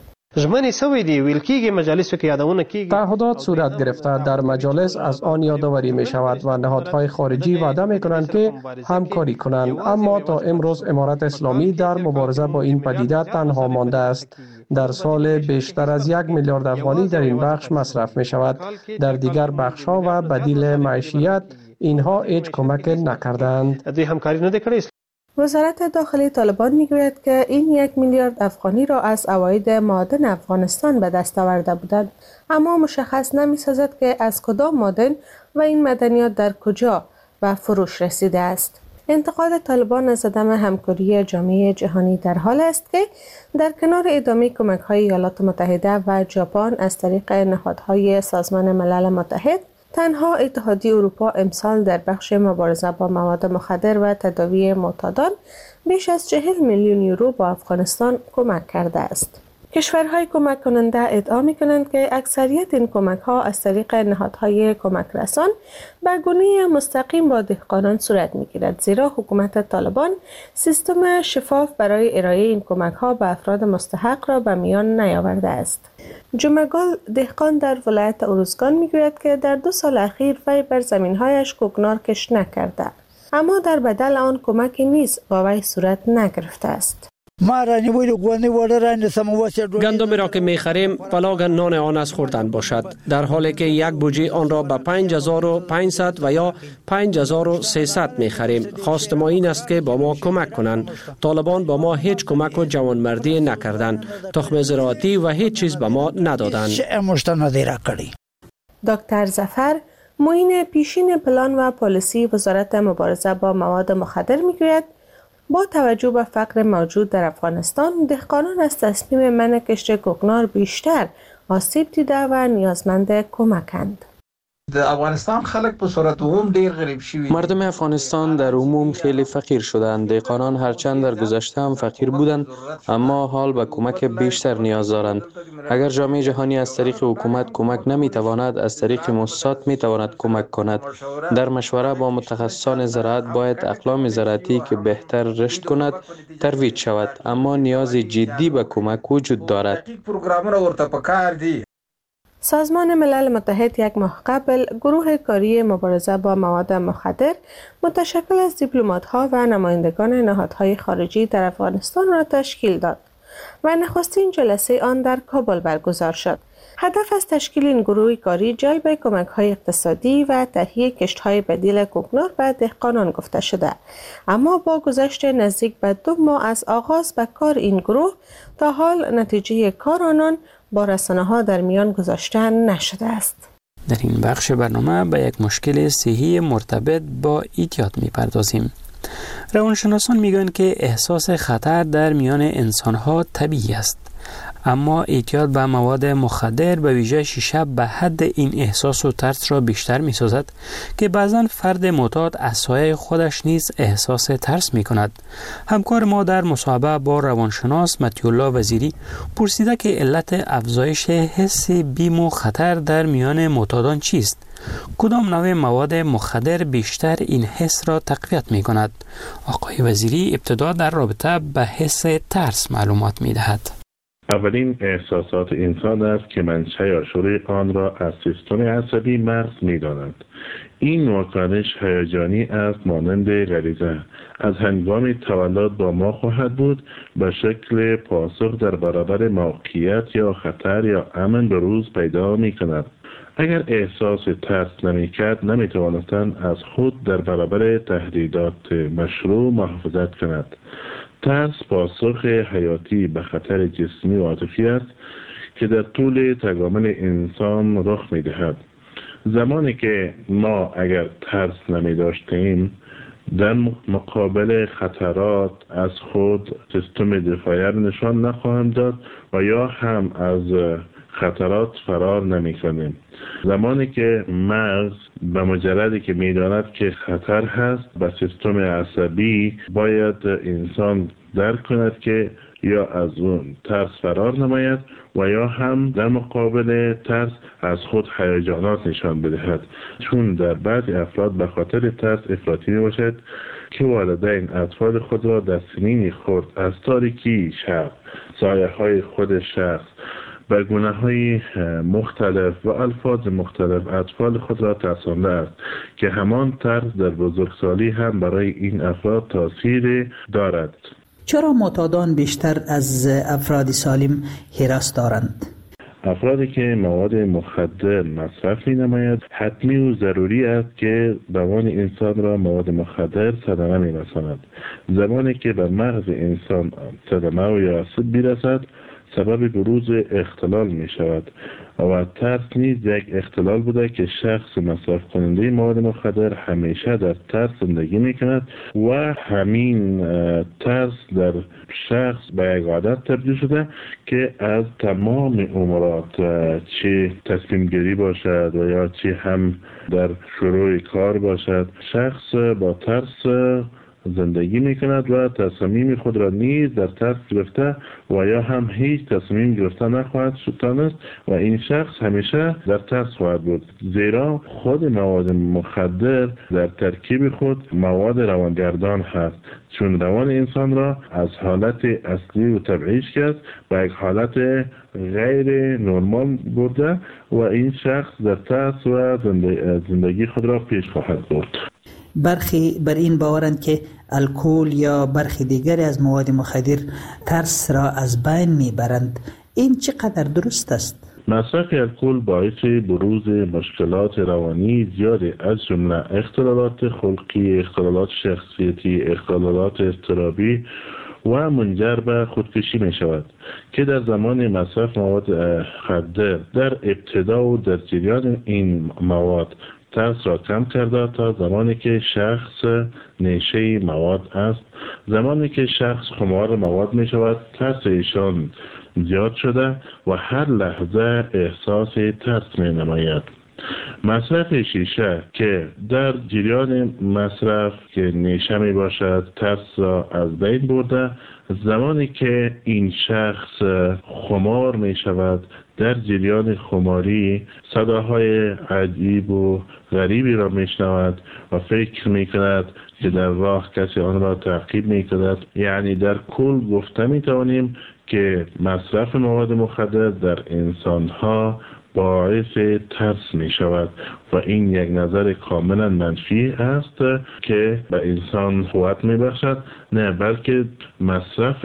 تعهدات صورت گرفته در مجالس از آن یادآوری می شود و نهادهای خارجی وعده می کنند که همکاری کنند، اما تا امروز امارت اسلامی در مبارزه با این پدیده تنها مانده است. در سال بیشتر از 1 میلیارد افغانی در این بخش مصرف می شود. در دیگر بخش ها و بدیل معیشت اینها هیچ کمک نکردند. وزارت داخلی طالبان میگوید که این 1 میلیارد افغانی را از عواید معادن افغانستان به دست آورده بودند، اما مشخص نمی‌سازد که از کدام معدن و این معدنیات در کجا به فروش رسیده است. انتقاد طالبان از عدم همکاری جامعه جهانی در حال است که در کنار ادامه کمک‌های ایالات متحده و ژاپن از طریق نهادهای سازمان ملل متحد، تنها اتحادیه اروپا امسال در بخش مبارزه با مواد مخدر و تداوی معتادان بیش از 40 میلیون یورو به افغانستان کمک کرده است. کشورهای کمک کننده ادعا می‌کنند که اکثریت این کمک‌ها از طریق نهادهای کمک رسان به گونه مستقیم با دهقانان صورت می‌گیرد، زیرا حکومت طالبان سیستم شفاف برای ارائه این کمک‌ها به افراد مستحق را به میان نیاورده است. جمعگل دهقان در ولایت اروزگان می‌گوید که در 2 سال اخیر وی بر زمین‌هایش کوکنار کشت نکرده، اما در بدل آن کمکی نیز با وی صورت نگرفته است. گندمی را که می‌خریم بلاگ نان آن از خوردن باشد، در حالی که یک بوجه آن را به 5500 و یا 5300 می‌خریم. خواست ما این است که با ما کمک کنند. طالبان با ما هیچ کمک و جوانمردی نکردند، تخم زراعتی و هیچ چیز به ما ندادند. دکتر ظفر معین پیشین پلان و پالیسی وزارت مبارزه با مواد مخدر می‌گوید با توجه به فقر موجود در افغانستان، دهقانان از تصمیم منع کشت کوکنار بیشتر آسیب دیده و نیازمند کمکند. در افغانستان خلک په صورت عموم ډیر غریب شوي. مردم افغانستان در عموم خیلی فقیر شدند. دهقانان هرچند در گذشته هم فقیر بودند، اما حال به کمک بیشتر نیاز دارند. اگر جامعه جهانی از طریق حکومت کمک نمیتواند، از طریق مؤسسات میتواند کمک کند. در مشوره با متخصصان زراعت باید اقلام زراعتی که بهتر رشد کند ترویج شود، اما نیاز جدی به کمک وجود دارد. سازمان ملل متحد یک ماه قبل گروه کاری مبارزه با مواد مخدر متشکل از دیپلمات‌ها و نمایندگان نهادهای خارجی در افغانستان را تشکیل داد و نخستین جلسه آن در کابل برگزار شد. هدف از تشکیل این گروه کاری جلب کمک‌های اقتصادی و تهیه کشت‌های بدیل کوکنار به دهقانان گفته شده، اما با گذشت نزدیک به 2 ماه از آغاز به کار این گروه تا حال نتیجه کار آنان با رسانه‌ها در میان گذاشته نشده است. در این بخش برنامه به یک مشکل صحی مرتبط با اعتیاد می‌پردازیم. روانشناسان میگویند که احساس خطر در میان انسان‌ها طبیعی است، اما اعتیاد به مواد مخدر به ویژه شیشه به حد این احساس و ترس را بیشتر می‌سازد که بعضاً فرد معتاد از سایه خودش نیز احساس ترس می‌کند. همکار ما در مصاحبه با روانشناس مطیع الله وزیری پرسیده که علت افزایش حس بیم و خطر در میان معتادان چیست؟ کدام نوع مواد مخدر بیشتر این حس را تقویت می‌کند؟ آقای وزیری ابتدا در رابطه به حس ترس معلومات می‌دهد. اولین احساسات انسان است که منشأ یا شروع آن را از سیستم عصبی مغز می‌داند. این واکنش هیجانی است مانند غریزه. از هنگام تولد با ما خواهد بود، به شکل پاسخ در برابر موقعیت یا خطر یا امن به روز پیدا می‌کند. اگر احساس ترس نمی‌کرد، نمی‌توانستند از خود در برابر تهدیدات مشروع محافظت کند. ترس پاسخ حیاتی به خطر جسمی و عاطفی است که در طول تکامل انسان رخ می‌دهد. زمانی که ما اگر ترس نمی‌داشتیم، در مقابل خطرات از خود سیستم دفاعی نشان نخواهیم داد و یا هم از خطرات فرار نمی‌کنیم. زمانی که مغز به مجردی که می‌داند که خطر هست به سیستم عصبی باید انسان درک کند که یا از اون ترس فرار نماید و یا هم در مقابل ترس از خود هیجانات نشان بدهد، چون در بعضی افراد به خاطر ترس افراطی میباشد که والدین اطفال خود را در سنین خرد از تاریکی شب، سایه‌های خود شخص، به گونه‌های مختلف و الفاظ مختلف اطفال خود را ترسانده است که همان ترس در بزرگسالی هم برای این افراد تاثیر دارد. چرا معتادان بیشتر از افراد سالم هراس دارند؟ افرادی که مواد مخدر مصرف می‌نمایند حتمی و ضروری است که روان انسان را مواد مخدر صدمه می‌رساند. زمانی که به مغز انسان صدمه و یا آسیب برسد، سبب بروز اختلال می شود و ترس نیز یک اختلال بوده که شخص مصرف کننده مواد مخدر همیشه در ترس زندگی می کند و همین ترس در شخص به یک عادت تبدیل شده که از تمام امورات، چه تصمیم گیری باشد و یا چه هم در شروع کار باشد، شخص با ترس زندگی می کند و تصمیم خود را نیز در ترس گرفته و یا هم هیچ تصمیم گرفته نخواهد شد و این شخص همیشه در ترس خواهد بود، زیرا خود مواد مخدر در ترکیب خود مواد روانگردان هست، چون روان انسان را از حالت اصلی و طبیعیش کرد به یک حالت غیر نرمال برده و این شخص در ترس و زندگی خود را پیش خواهد برد. برخی بر این باورند که الکل یا برخی دیگری از مواد مخدر ترس را از بین میبرند. این چقدر درست است؟ مصرف الکل باعث بروز مشکلات روانی زیاده، از جمله اختلالات خلقی، اختلالات شخصیتی، اختلالات اضطرابی و منجر به خودکشی می شود که در زمان مصرف مواد مخدر در ابتدا و در جریان این مواد ترس را کم کرده تا زمانی که شخص نشه مواد است. زمانی که شخص خمار مواد می شود، ترس ایشان زیاد شده و هر لحظه احساس ترس می نماید. مصرف شیشه که در جریان مصرف که نیشه می باشد ترس را از بین برده، زمانی که این شخص خمار می شود، در جریان خماری صداهای عجیب و غریبی را می شنود و فکر می کند که در راه کسی آن را تعقیب می کند. یعنی در کل گفته می توانیم که مصرف مواد مخدر در انسان ها باعث ترس می شود و این یک نظر کاملا منفی است که به انسان قوت می بخشد، نه بلکه مصرف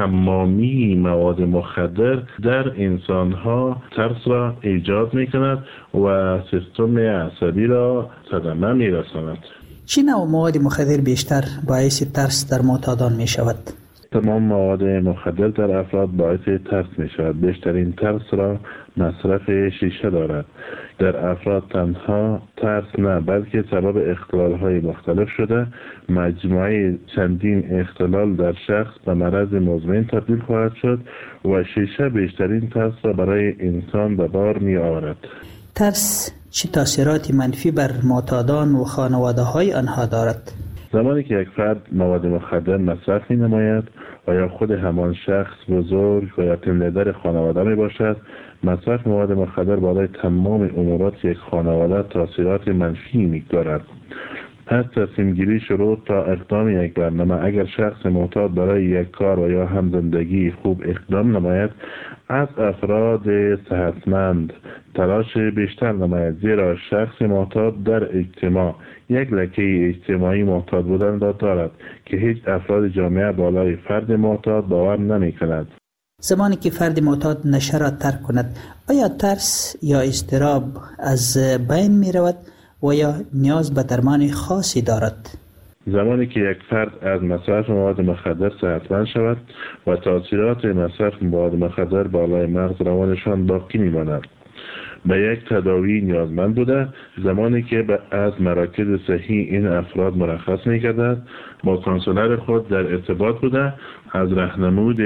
تمامی مواد مخدر در انسان ها ترس را ایجاد می کند و سیستم عصبی را صدمه می رساند. چه نوع مواد مخدر بیشتر باعث ترس در معتادان می شود؟ تمام مواد مخدر در افراد باعث ترس می شود. بیشترین ترس را مصرف شیشه دارد. در افراد تنها ترس نه بلکه سبب اختلال‌های مختلف شده، مجموعه چندین اختلال در شخص به مرض مزمن تبدیل خواهد شد و شیشه بیشترین ترس را برای انسان به بار می آورد. ترس چه تاثیراتی منفی بر معتادان و خانواده‌های آنها دارد؟ زمانی که یک فرد مواد مخدر مصرف می نماید و یا خود همان شخص بزرگ و یا تیم لیدر خانواده می باشد، مصرف مواد مخدر بالای تمام امورات یک خانواده تاثیرات منفی می دارد. از تصمیم گیری شروع تا اقدام یک برنامه، اگر شخص معتاد برای یک کار و یا هم زندگی خوب اقدام نماید، از افراد صحتمند تلاش بیشتر نماید، زیرا شخص معتاد در اجتماع یک لکه اجتماعی معتاد بودن را دارد که هیچ افراد جامعه بالای فرد معتاد باور نمی کند. زمانی که فرد معتاد نشه را ترک کند، آیا ترس یا اضطراب از بین می رود و یا نیاز به درمان خاصی دارد؟ زمانی که یک فرد از مصرف مواد مخدر صحتمند شود و تاثیرات مصرف مواد مخدر بالای مغز روانشان باقی میماند، به یک تداوی نیازمند بوده. زمانی که از مراکز صحی این افراد مرخص می‌گردد، با کانسولر خود در ارتباط بوده، از راهنمود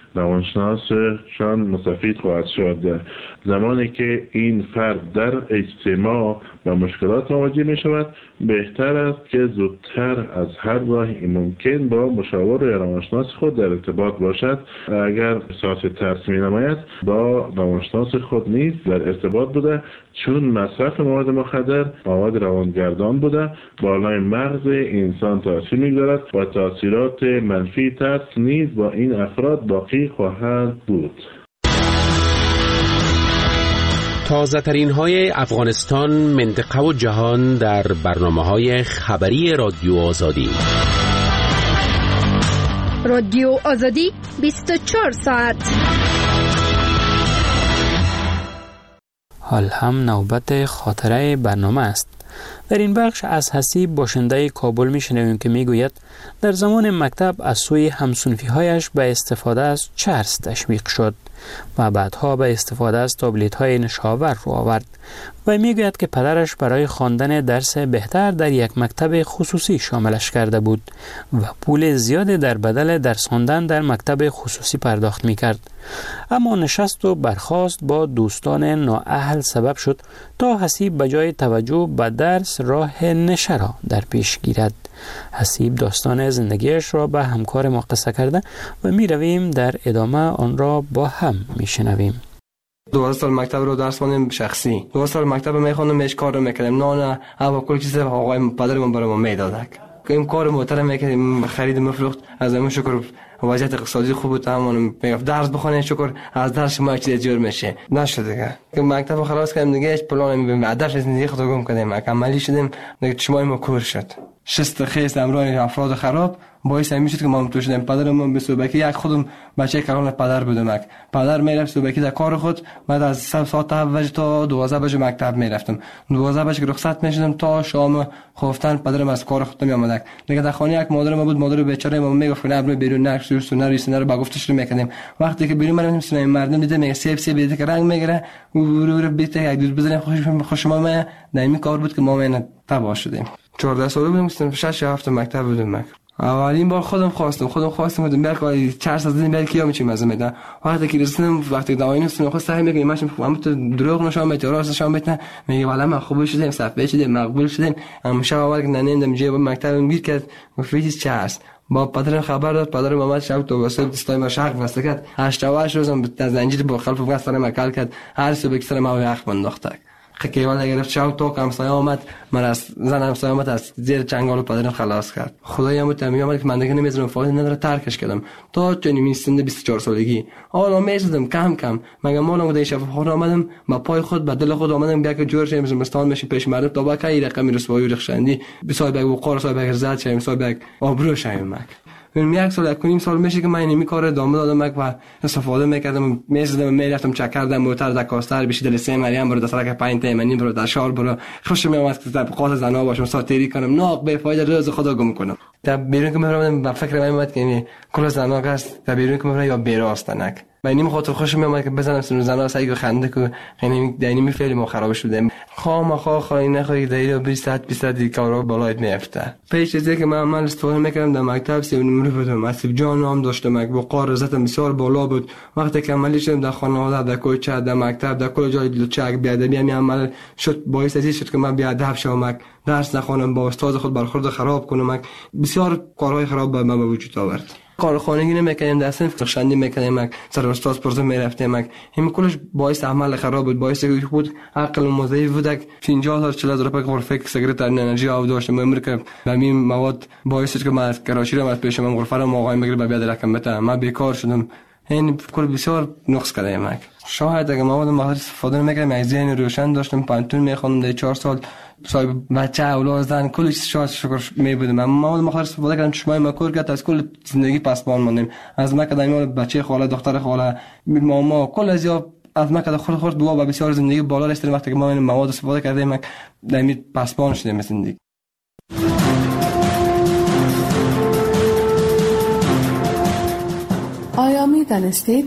روانشناسشان مستفید خواهد شد. زمانی که این فرد در اجتماع با مشکلات مواجه می شود، بهتر است که زودتر از هر راهی ممکن با مشاور روانشناس خود در ارتباط باشد. اگر احساس ترس می نماید، با روانشناس خود نیز در ارتباط بوده، چون مصرف مواد مخدر مواد روانگردان بوده، بالای مغز انسان تاثیر می‌گذارد و تاثیرات منفی ترس نیز با این افراد باقی خواهد بود. تازه ترین های افغانستان، منطقه و جهان در برنامه‌های خبری رادیو آزادی. رادیو آزادی 24 ساعت. حال هم نوبت خاطره برنامه است. در این بخش از حسیب باشنده کابل میشنویم که میگوید در زمان مکتب از سوی همسنفی‌هایش به استفاده از چرس تشویق شد و بعدها به استفاده از تابلت‌های نشاور رو آورد و میگوید که پدرش برای خواندن درس بهتر در یک مکتب خصوصی شاملش کرده بود و پول زیادی در بدل درس خواندن در مکتب خصوصی پرداخت میکرد. اما نشست و برخاست با دوستان نااهل سبب شد تا حسیب به جای توجه به درس راه نشه را در پیش گیرد. حسیب داستان زندگیش را به همکار ما قصه کرده و می رویم در ادامه آن را با هم می شنویم. 12 سال مکتب رو درس خوندم شخصی. 12 سال مکتب میخوندم، هیچ کار رو میکردم. نه هوا کل چیز آقای پدرم برام میداد. که این کار محترم میکردم، خرید مفروخت. از همون شکر وضعیت اقتصادی خوب بود. همون میگفت درس بخونید شکر از درس شما چیز جور میشه. نشد دیگه. که مکتب رو خلاص کردم دیگه هیچ پلانی میبینم. هدف زندگی خودم گم کردم. عملی شدم دیگه چشمای ما کور شد. شست خیس امرای افراد خراب باعث همین شد که ما تو شدیم. پدرم به صوبکی یک خودم بچه کلان پدر بودم. پدر میرفت صوبکی در کار خود، بعد از ساعت 7 تا 12 بجه مکتب میرفتم. 12 بجه رخصت میشدم تا شام خفتن پدرم از کار خود می آمد. دیگه در خانه یک مادر ما بود، مادر بیچاره ما میگفت نه برو بیرون، نه سونا رو با گفتش میکردیم. وقتی که بیرون میرفتیم سینه مردم دیدم میگه سیب دیده که رنگ میگیره رو بیت یک دوست بزنیم خوش ما ما نمی کار بود که ما من تبا شدیم. 14 ساله بودم، 6 هفته مکتب بودم. اولین بار خودم خواستم بودم بلکه چرس از این بلکه یا میچیم از میدن. وقتی که رسیدم وقتی داوینو سن خواست سعی میکنم ماشین فهمم تو دروغ نشون میده راست نشون میده. میگه والا من خوب شدم، صفحه شدم، مقبول شدم. اما شب اول که ننیدم جیب مکتب گیر کرد مفیش چرس. با پدرم خبر داد، پدرم اومد شب تو واسه دستای ما شق واسه کرد. 8 روزم از زنجیر با خلف واسه سر مکل کرد. هر صبح که سر ما یخ بنداخت. خیلی گرفت شب تو همسایه آمد، من از زن همسایه آمد از زیر چنگال پدرم خلاص کرد. خدایا متمی آمد که من دیگه نمیذارم فایده نداره ترکش کردم. تا چنین سن 24 سالگی حالا میزدم کم کم مگه مالم بوده شفاخانه آمدم با پای خود به دل خود آمدم بیا که جور شیم زمستان میشیم پیش مردم تا با کی رقمی رسوایی رخشندی بسای بگ وقار سای بگ زاد شیم سای بگ آبرو شیم مک. من یک سال یک سال میشه که من این کار ادامه دادم و استفاده میکردم. میزدم میرفتم چکردم موتر در کاستر بشید دل سه مریم برو در سرک 5 تیمنی برو در شار برو خوش میومد که در قاط زنا باشم ساتری کنم ناق به فایده روز خدا گم کنم. در بیرون که میرم با فکر من اومد که کل زنا است در بیرون که میرم یا بیراستنک من این خاطر خوش میومد که بزنم سر زنا سعی خنده که یعنی دینی میفعلی ما خراب شده خواهی نخواهی دایی 20 کارا بالایت میفته. پیش از که من عمل استفاده میکردم در مکتب 3 نمره بودم. اسیب جان هم داشتم با قارزتم بسیار بالا بود. وقتی که عملی شدم در خانواده در کوچه در مکتب در کل جای لچک بیادبی همین عمل شد باعث ازی شد که من بیادب شوم درس نخوانم با استاد خود برخورد خراب کنم. بسیار کارهای خراب به من به وجود آورد. کارخانگی نمیکنیم در صنف نقشندی میکنیم سر استاد پرزه میرفتیم همین کلش باعث عمل خراب بود باعث بود عقل مضاعف بود 50,000 روپیه غرفه سیگارت در انرژی آب داشتم عمر که همین مواد باعث شد که من از کراچی رو از پیشم غرفه رو آقای میگیره به بیاد رقم بده من بیکار شدم. این کل بسیار نقص کردم. شاید اگه مواد مخدر استفاده نمیکردم از ذهن روشن داشتم پانتون میخوندم در 4 سال صاحب بچه اولاد زن کل چیز شاید شکر میبودم. اما مواد مخدر استفاده کردم چشمای مکور کرد از کل زندگی پسبان ماندم. از من که دائما بچه خاله دختر خاله ماما کل از از من که خود دعا و بسیار زندگی بالا رسیدم. وقتی که ما این مواد استفاده کردیم دائما پسبان شدم زندگی. آیا می دانستید؟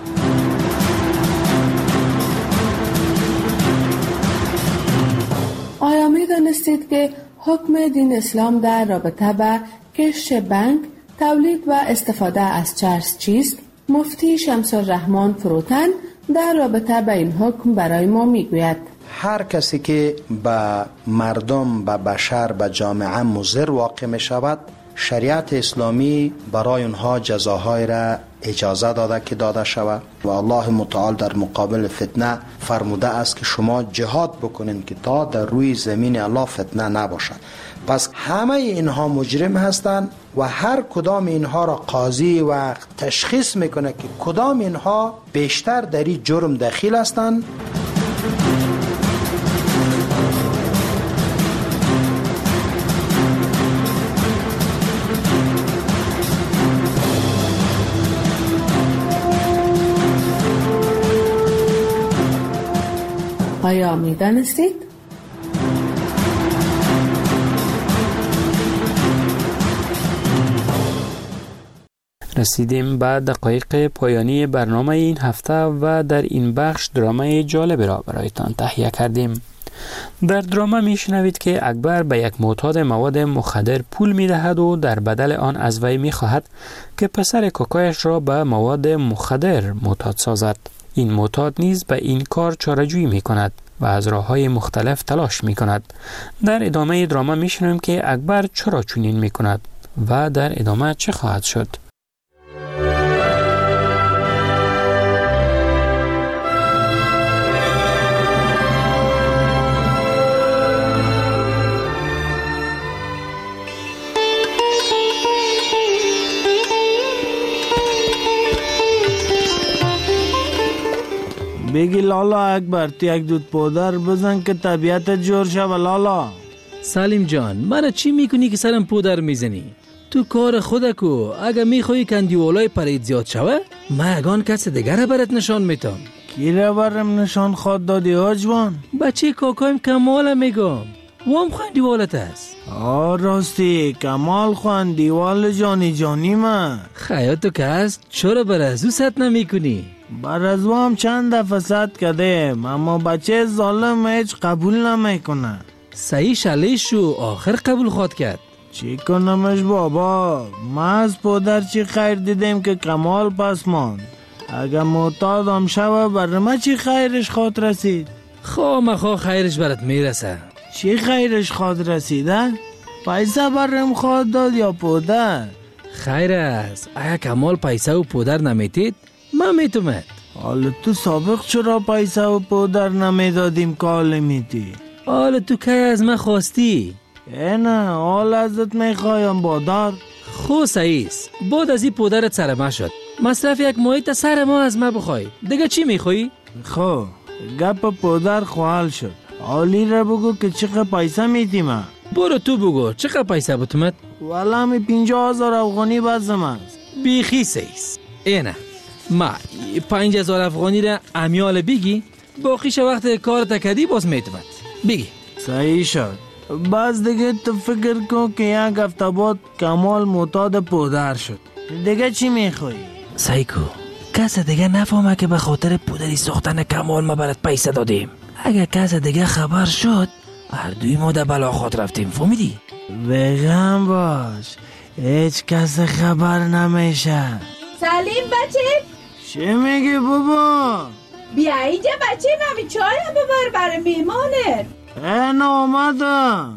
آیا می دانستید که حکم دین اسلام در رابطه با کشت بنگ، تولید و استفاده از چرس چیست؟ مفتی شمس الرحمن فروتن در رابطه با این حکم برای ما می گوید. هر کسی که به مردم، به بشر، به جامعه مضر واقع می شود شریعت اسلامی برای اونها جزاهای را اجازه داده که داده شود و الله متعال در مقابل فتنه فرموده است که شما جهاد بکنین که تا در روی زمین الله فتنه نباشد. پس همه اینها مجرم هستند و هر کدام اینها را قاضی و تشخیص میکنه که کدام اینها بیشتر در این جرم دخیل هستند. آیا می دانستید؟ رسیدیم به دقایق پایانی برنامه این هفته و در این بخش درامه جالبی را برایتان تهیه کردیم. در درامه میشنوید که اکبر به یک معتاد مواد مخدر پول میدهد و در بدل آن از وی میخواهد که پسر کاکایش را به مواد مخدر معتاد سازد. این معتاد نیز به این کار چاره‌جویی میکند و از راه‌های مختلف تلاش میکند. در ادامه درامه میشنویم که اکبر چرا چنین میکند و در ادامه چه خواهد شد. بگی لالا اکبر تو یک دود پودر بزن که طبیعتت جور شوه لالا. سلیم جان من چی میکنی که سرم پودر میزنی؟ تو کار خودکو اگه میخوایی کندیولای پرید زیاد شوه من اگان کس دیگر برات نشان میتم. کی را برم نشان خواد دادی آجوان؟ بچه کاکایم کمال میگم وام خوان دیوالت است. راستی کمال خوان دیوال جانی من. خیاتو که است چرا بر از او ست نمی کنی؟ بر از او هم چند دفعه ست کردیم اما بچه ظالم هیچ قبول نمیکنه. صحیح شلی شو آخر قبول خواد کرد. چی کنمش بابا؟ ما از پدر چی خیر دیدیم که کمال پس ماند. اگه معتادم شوه بر ما چی خیرش خواد رسید؟ مخوا خیرش برات میرسه. چی خیرش خواد رسیده؟ پیسه برم خواد داد یا پودر؟ خیر است اگه کمال پیسه و پودر نمیتید من میتومد. حالا تو سابق چرا پیسه و پودر نمیدادیم کال میتی؟ حالا تو که از من خواستی؟ نه حال ازت میخوایم بادار. خو سعیس بعد از این پودرت سر ما شد مصرف یک محیط سر ما از ما بخوای دیگه چی میخوایی؟ خو گپ پودر خوال شد. حالی را بگو که چقدر پیسه میتی ما؟ برو تو بگو چقدر پیسه بتومد؟ والا همی 50,000 افغانی بازم است. بیخی سعیس اینه ما 5,000 افغانی را امیال بگی باقیش وقت کار تکدی باز میتومد بگی. صحیح شد. باز دیگه تو فکر کن که یک هفته بعد کمال معتاد پودر شد دیگه چی میخوایی؟ سایکو کس دیگه نفهمه که به خاطر پودری ساختن کمال ما برات پیسه دادیم. اگه کس دیگه خبر شد هر دوی ما در بلا خود رفتیم فهمیدی؟ بگم باش هیچ کس خبر نمیشه. سلیم بچه چی میگی بابا؟ بیا اینجا بچه نمی چای ببر برای میمانت. نه آمدم.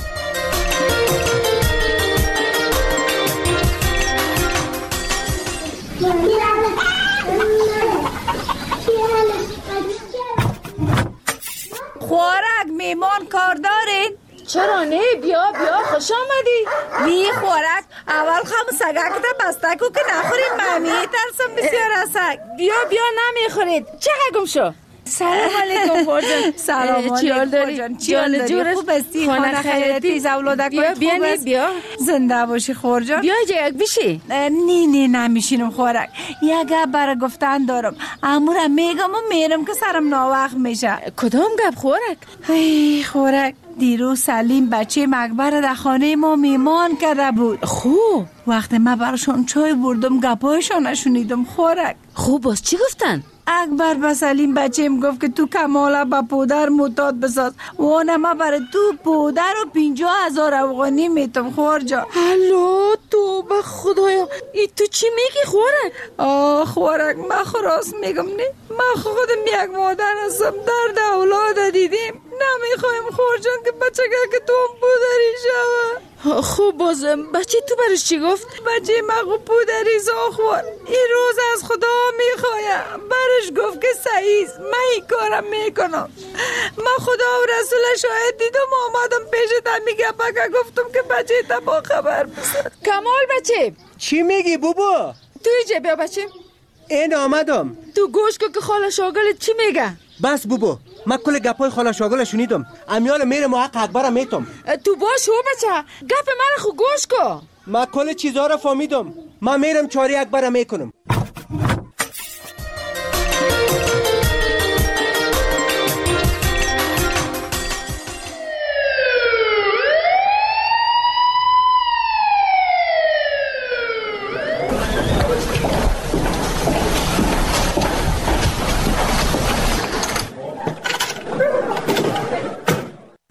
خوارک میمان کار دارین؟ چرا نه بیا خوش آمدی. وی خوارک اول خم سگک تا بستکو که نخورید ممی ترسم بسیار سگ. بیا نمیخورید چقدر گم شو. سلام علیکم فورجان. سلام علیکم چیال داری خوب استی خانه خیرتی زولادک خوب است. بیا زنده باشی خورجان. بیا جا یک بشی. نه نمیشینم خوارک یک برای گفتن دارم امورا میگم و میرم که سرم ناوقت میشه. کدام گپ خوارک؟ ای خوارک دیروز سلیم بچه اکبر در خانه ما میمان کرده بود. خوب وقتی من براشون چای بردم گپایشون نشونیدم خوارک. خوب باز چی گفتن؟ اکبر به سلیم بچه‌م گفت که تو کمالا با پودر معتاد بساز و ما برای تو پودر و 50,000 افغانی میتم خورجا. هلو تو به خدایا ای تو چی میگی خوارک؟ خوارک من خراس میگم نه من خودم یک مادر هستم درد اولاد دیدیم نمیخوایم خورجان که بچه که تو هم پودری شوه. خوب بازم بچه تو برش چی گفت؟ بچه مگو پودری زاخوار این روز از خدا میخوایم برش گفت که سعیز من این کارم میکنم. من خدا و رسول شاهد دیدم آمدم پیش میگه بگه گفتم که بچه تا با خبر بسد. کمال بچه چی میگی بابا؟ تو ایجا بیا بچه. این آمدم. تو گوش کن که خاله شاگلت چی میگه؟ بس بابا من کل گپای خاله شاگل شنیدم امیال میرم و حق اکبرم میتم. تو باش هو بچه گپ من خو گوش کن. من کل چیزها را فهمیدم من میرم چاری اکبرم میکنم.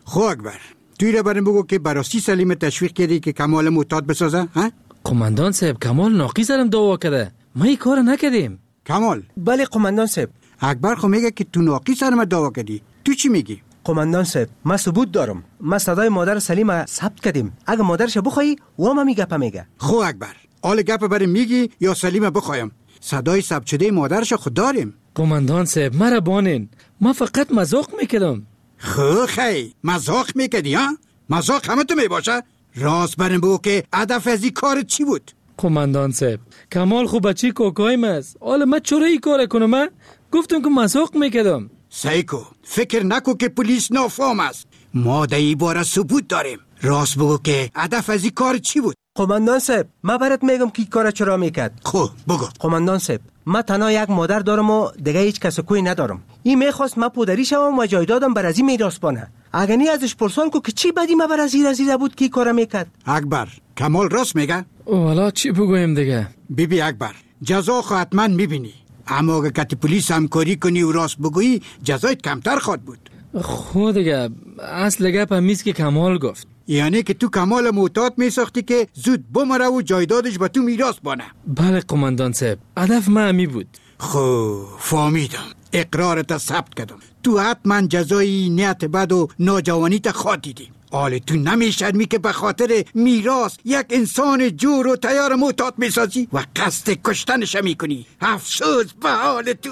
خو اکبر توی را برم بگو که براستی سلیم تشویق کردی که کمال معتاد بسازه ها؟ قماندان صاحب کمال ناقی سرم دعوا کرده، ما این کار نکردیم. کمال؟ بله قماندان صاحب. اکبر خو میگه که تو ناقی سرم دعوا کردی، تو چی میگی؟ قماندان صاحب ما ثبوت دارم، ما صدای مادر سلیم ثبت کردیم، اگه مادرش بخوای و ما میگه میگه. خو اکبر آل گپ برم میگی یا سلیم بخوایم؟ صدای ثبت شده مادرش خود داریم. قماندان صاحب مرا بانین، ما فقط مذاق میکردم. خو خی مذاق میکردی ها؟ مذاق همه تو میباشه؟ راست برم بگو که هدف از این کار چی بود؟ قماندان صاحب کمال خوب بچی کوکایم است، حالا من چرا این کار کنم؟ گفتم که مذاق میکردم. سایکو فکر نکو که پلیس نافهم است، ما در این باره ثبوت داریم. راست بگو که هدف از این کار چی بود؟ قماندان صاحب ما برات میگم که این کار چرا میکرد. خب بگو. قماندان صاحب ما تنها یک مادر دارم و دیگه هیچ کس کوی ندارم. این میخواست ما پدری شوم و جایدادم بر از این میراث بانه. اگه نی ازش پرسان کو که چی بدی ما بر از این بود که کارا میکرد. اکبر کمال راست میگه؟ والا چی بگویم دیگه؟ بیبی اکبر جزا خو حتما میبینی، اما اگه کتی پلیس همکاری کنی و راست بگویی جزایت کمتر خواهد بود. خود دیگه اصل گپ همیست که کمال گفت، یعنی که تو کمال معتاد میساختی که زود بمره و جایدادش به تو میراث بانه. بله قماندان صاحب هدف ما همی بود. خب فهمیدم، اقرارت ثبت کردم، تو حتما جزای نیت بد و ناجوانیت خواهد دیدی. حال تو نمیشرمی که به خاطر میراث یک انسان جور و تیار معتاد میسازی و قصد کشتنش میکنی؟ افسوس به حال تو.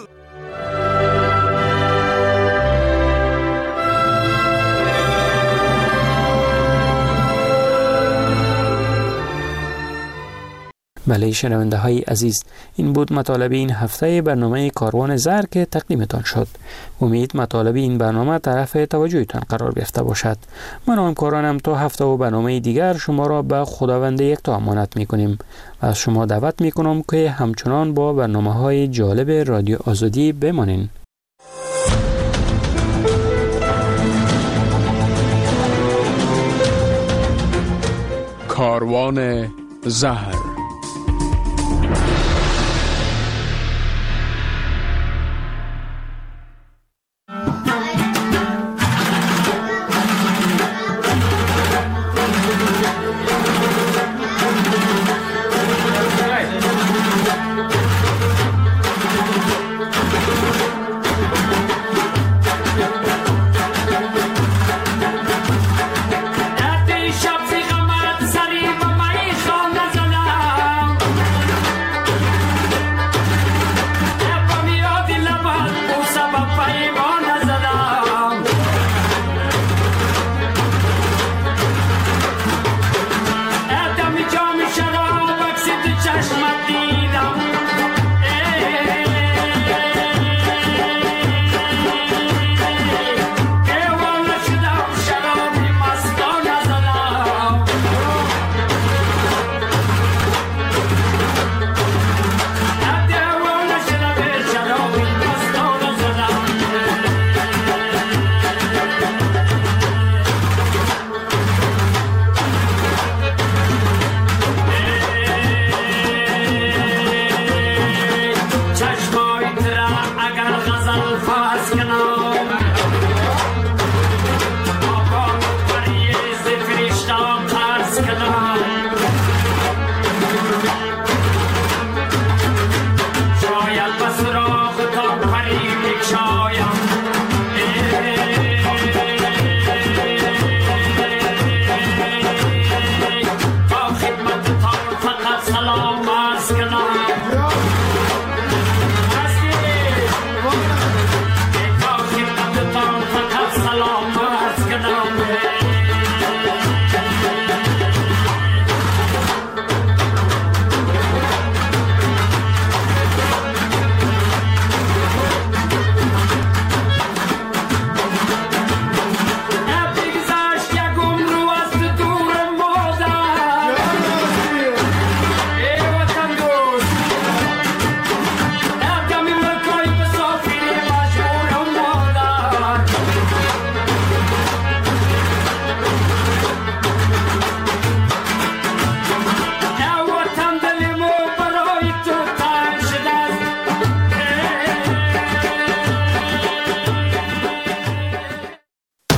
بله شنونده های عزیز، این بود مطالب این هفته برنامه کاروان زر که تقدیمتان شد. امید مطالب این برنامه طرف توجهتان قرار گرفته باشد. من و همکارانم تا هفته و برنامه دیگر شما را به خداوند یکتا امانت میکنیم و از شما دعوت میکنم که همچنان با برنامه های جالب رادیو آزادی بمانین. کاروان زهر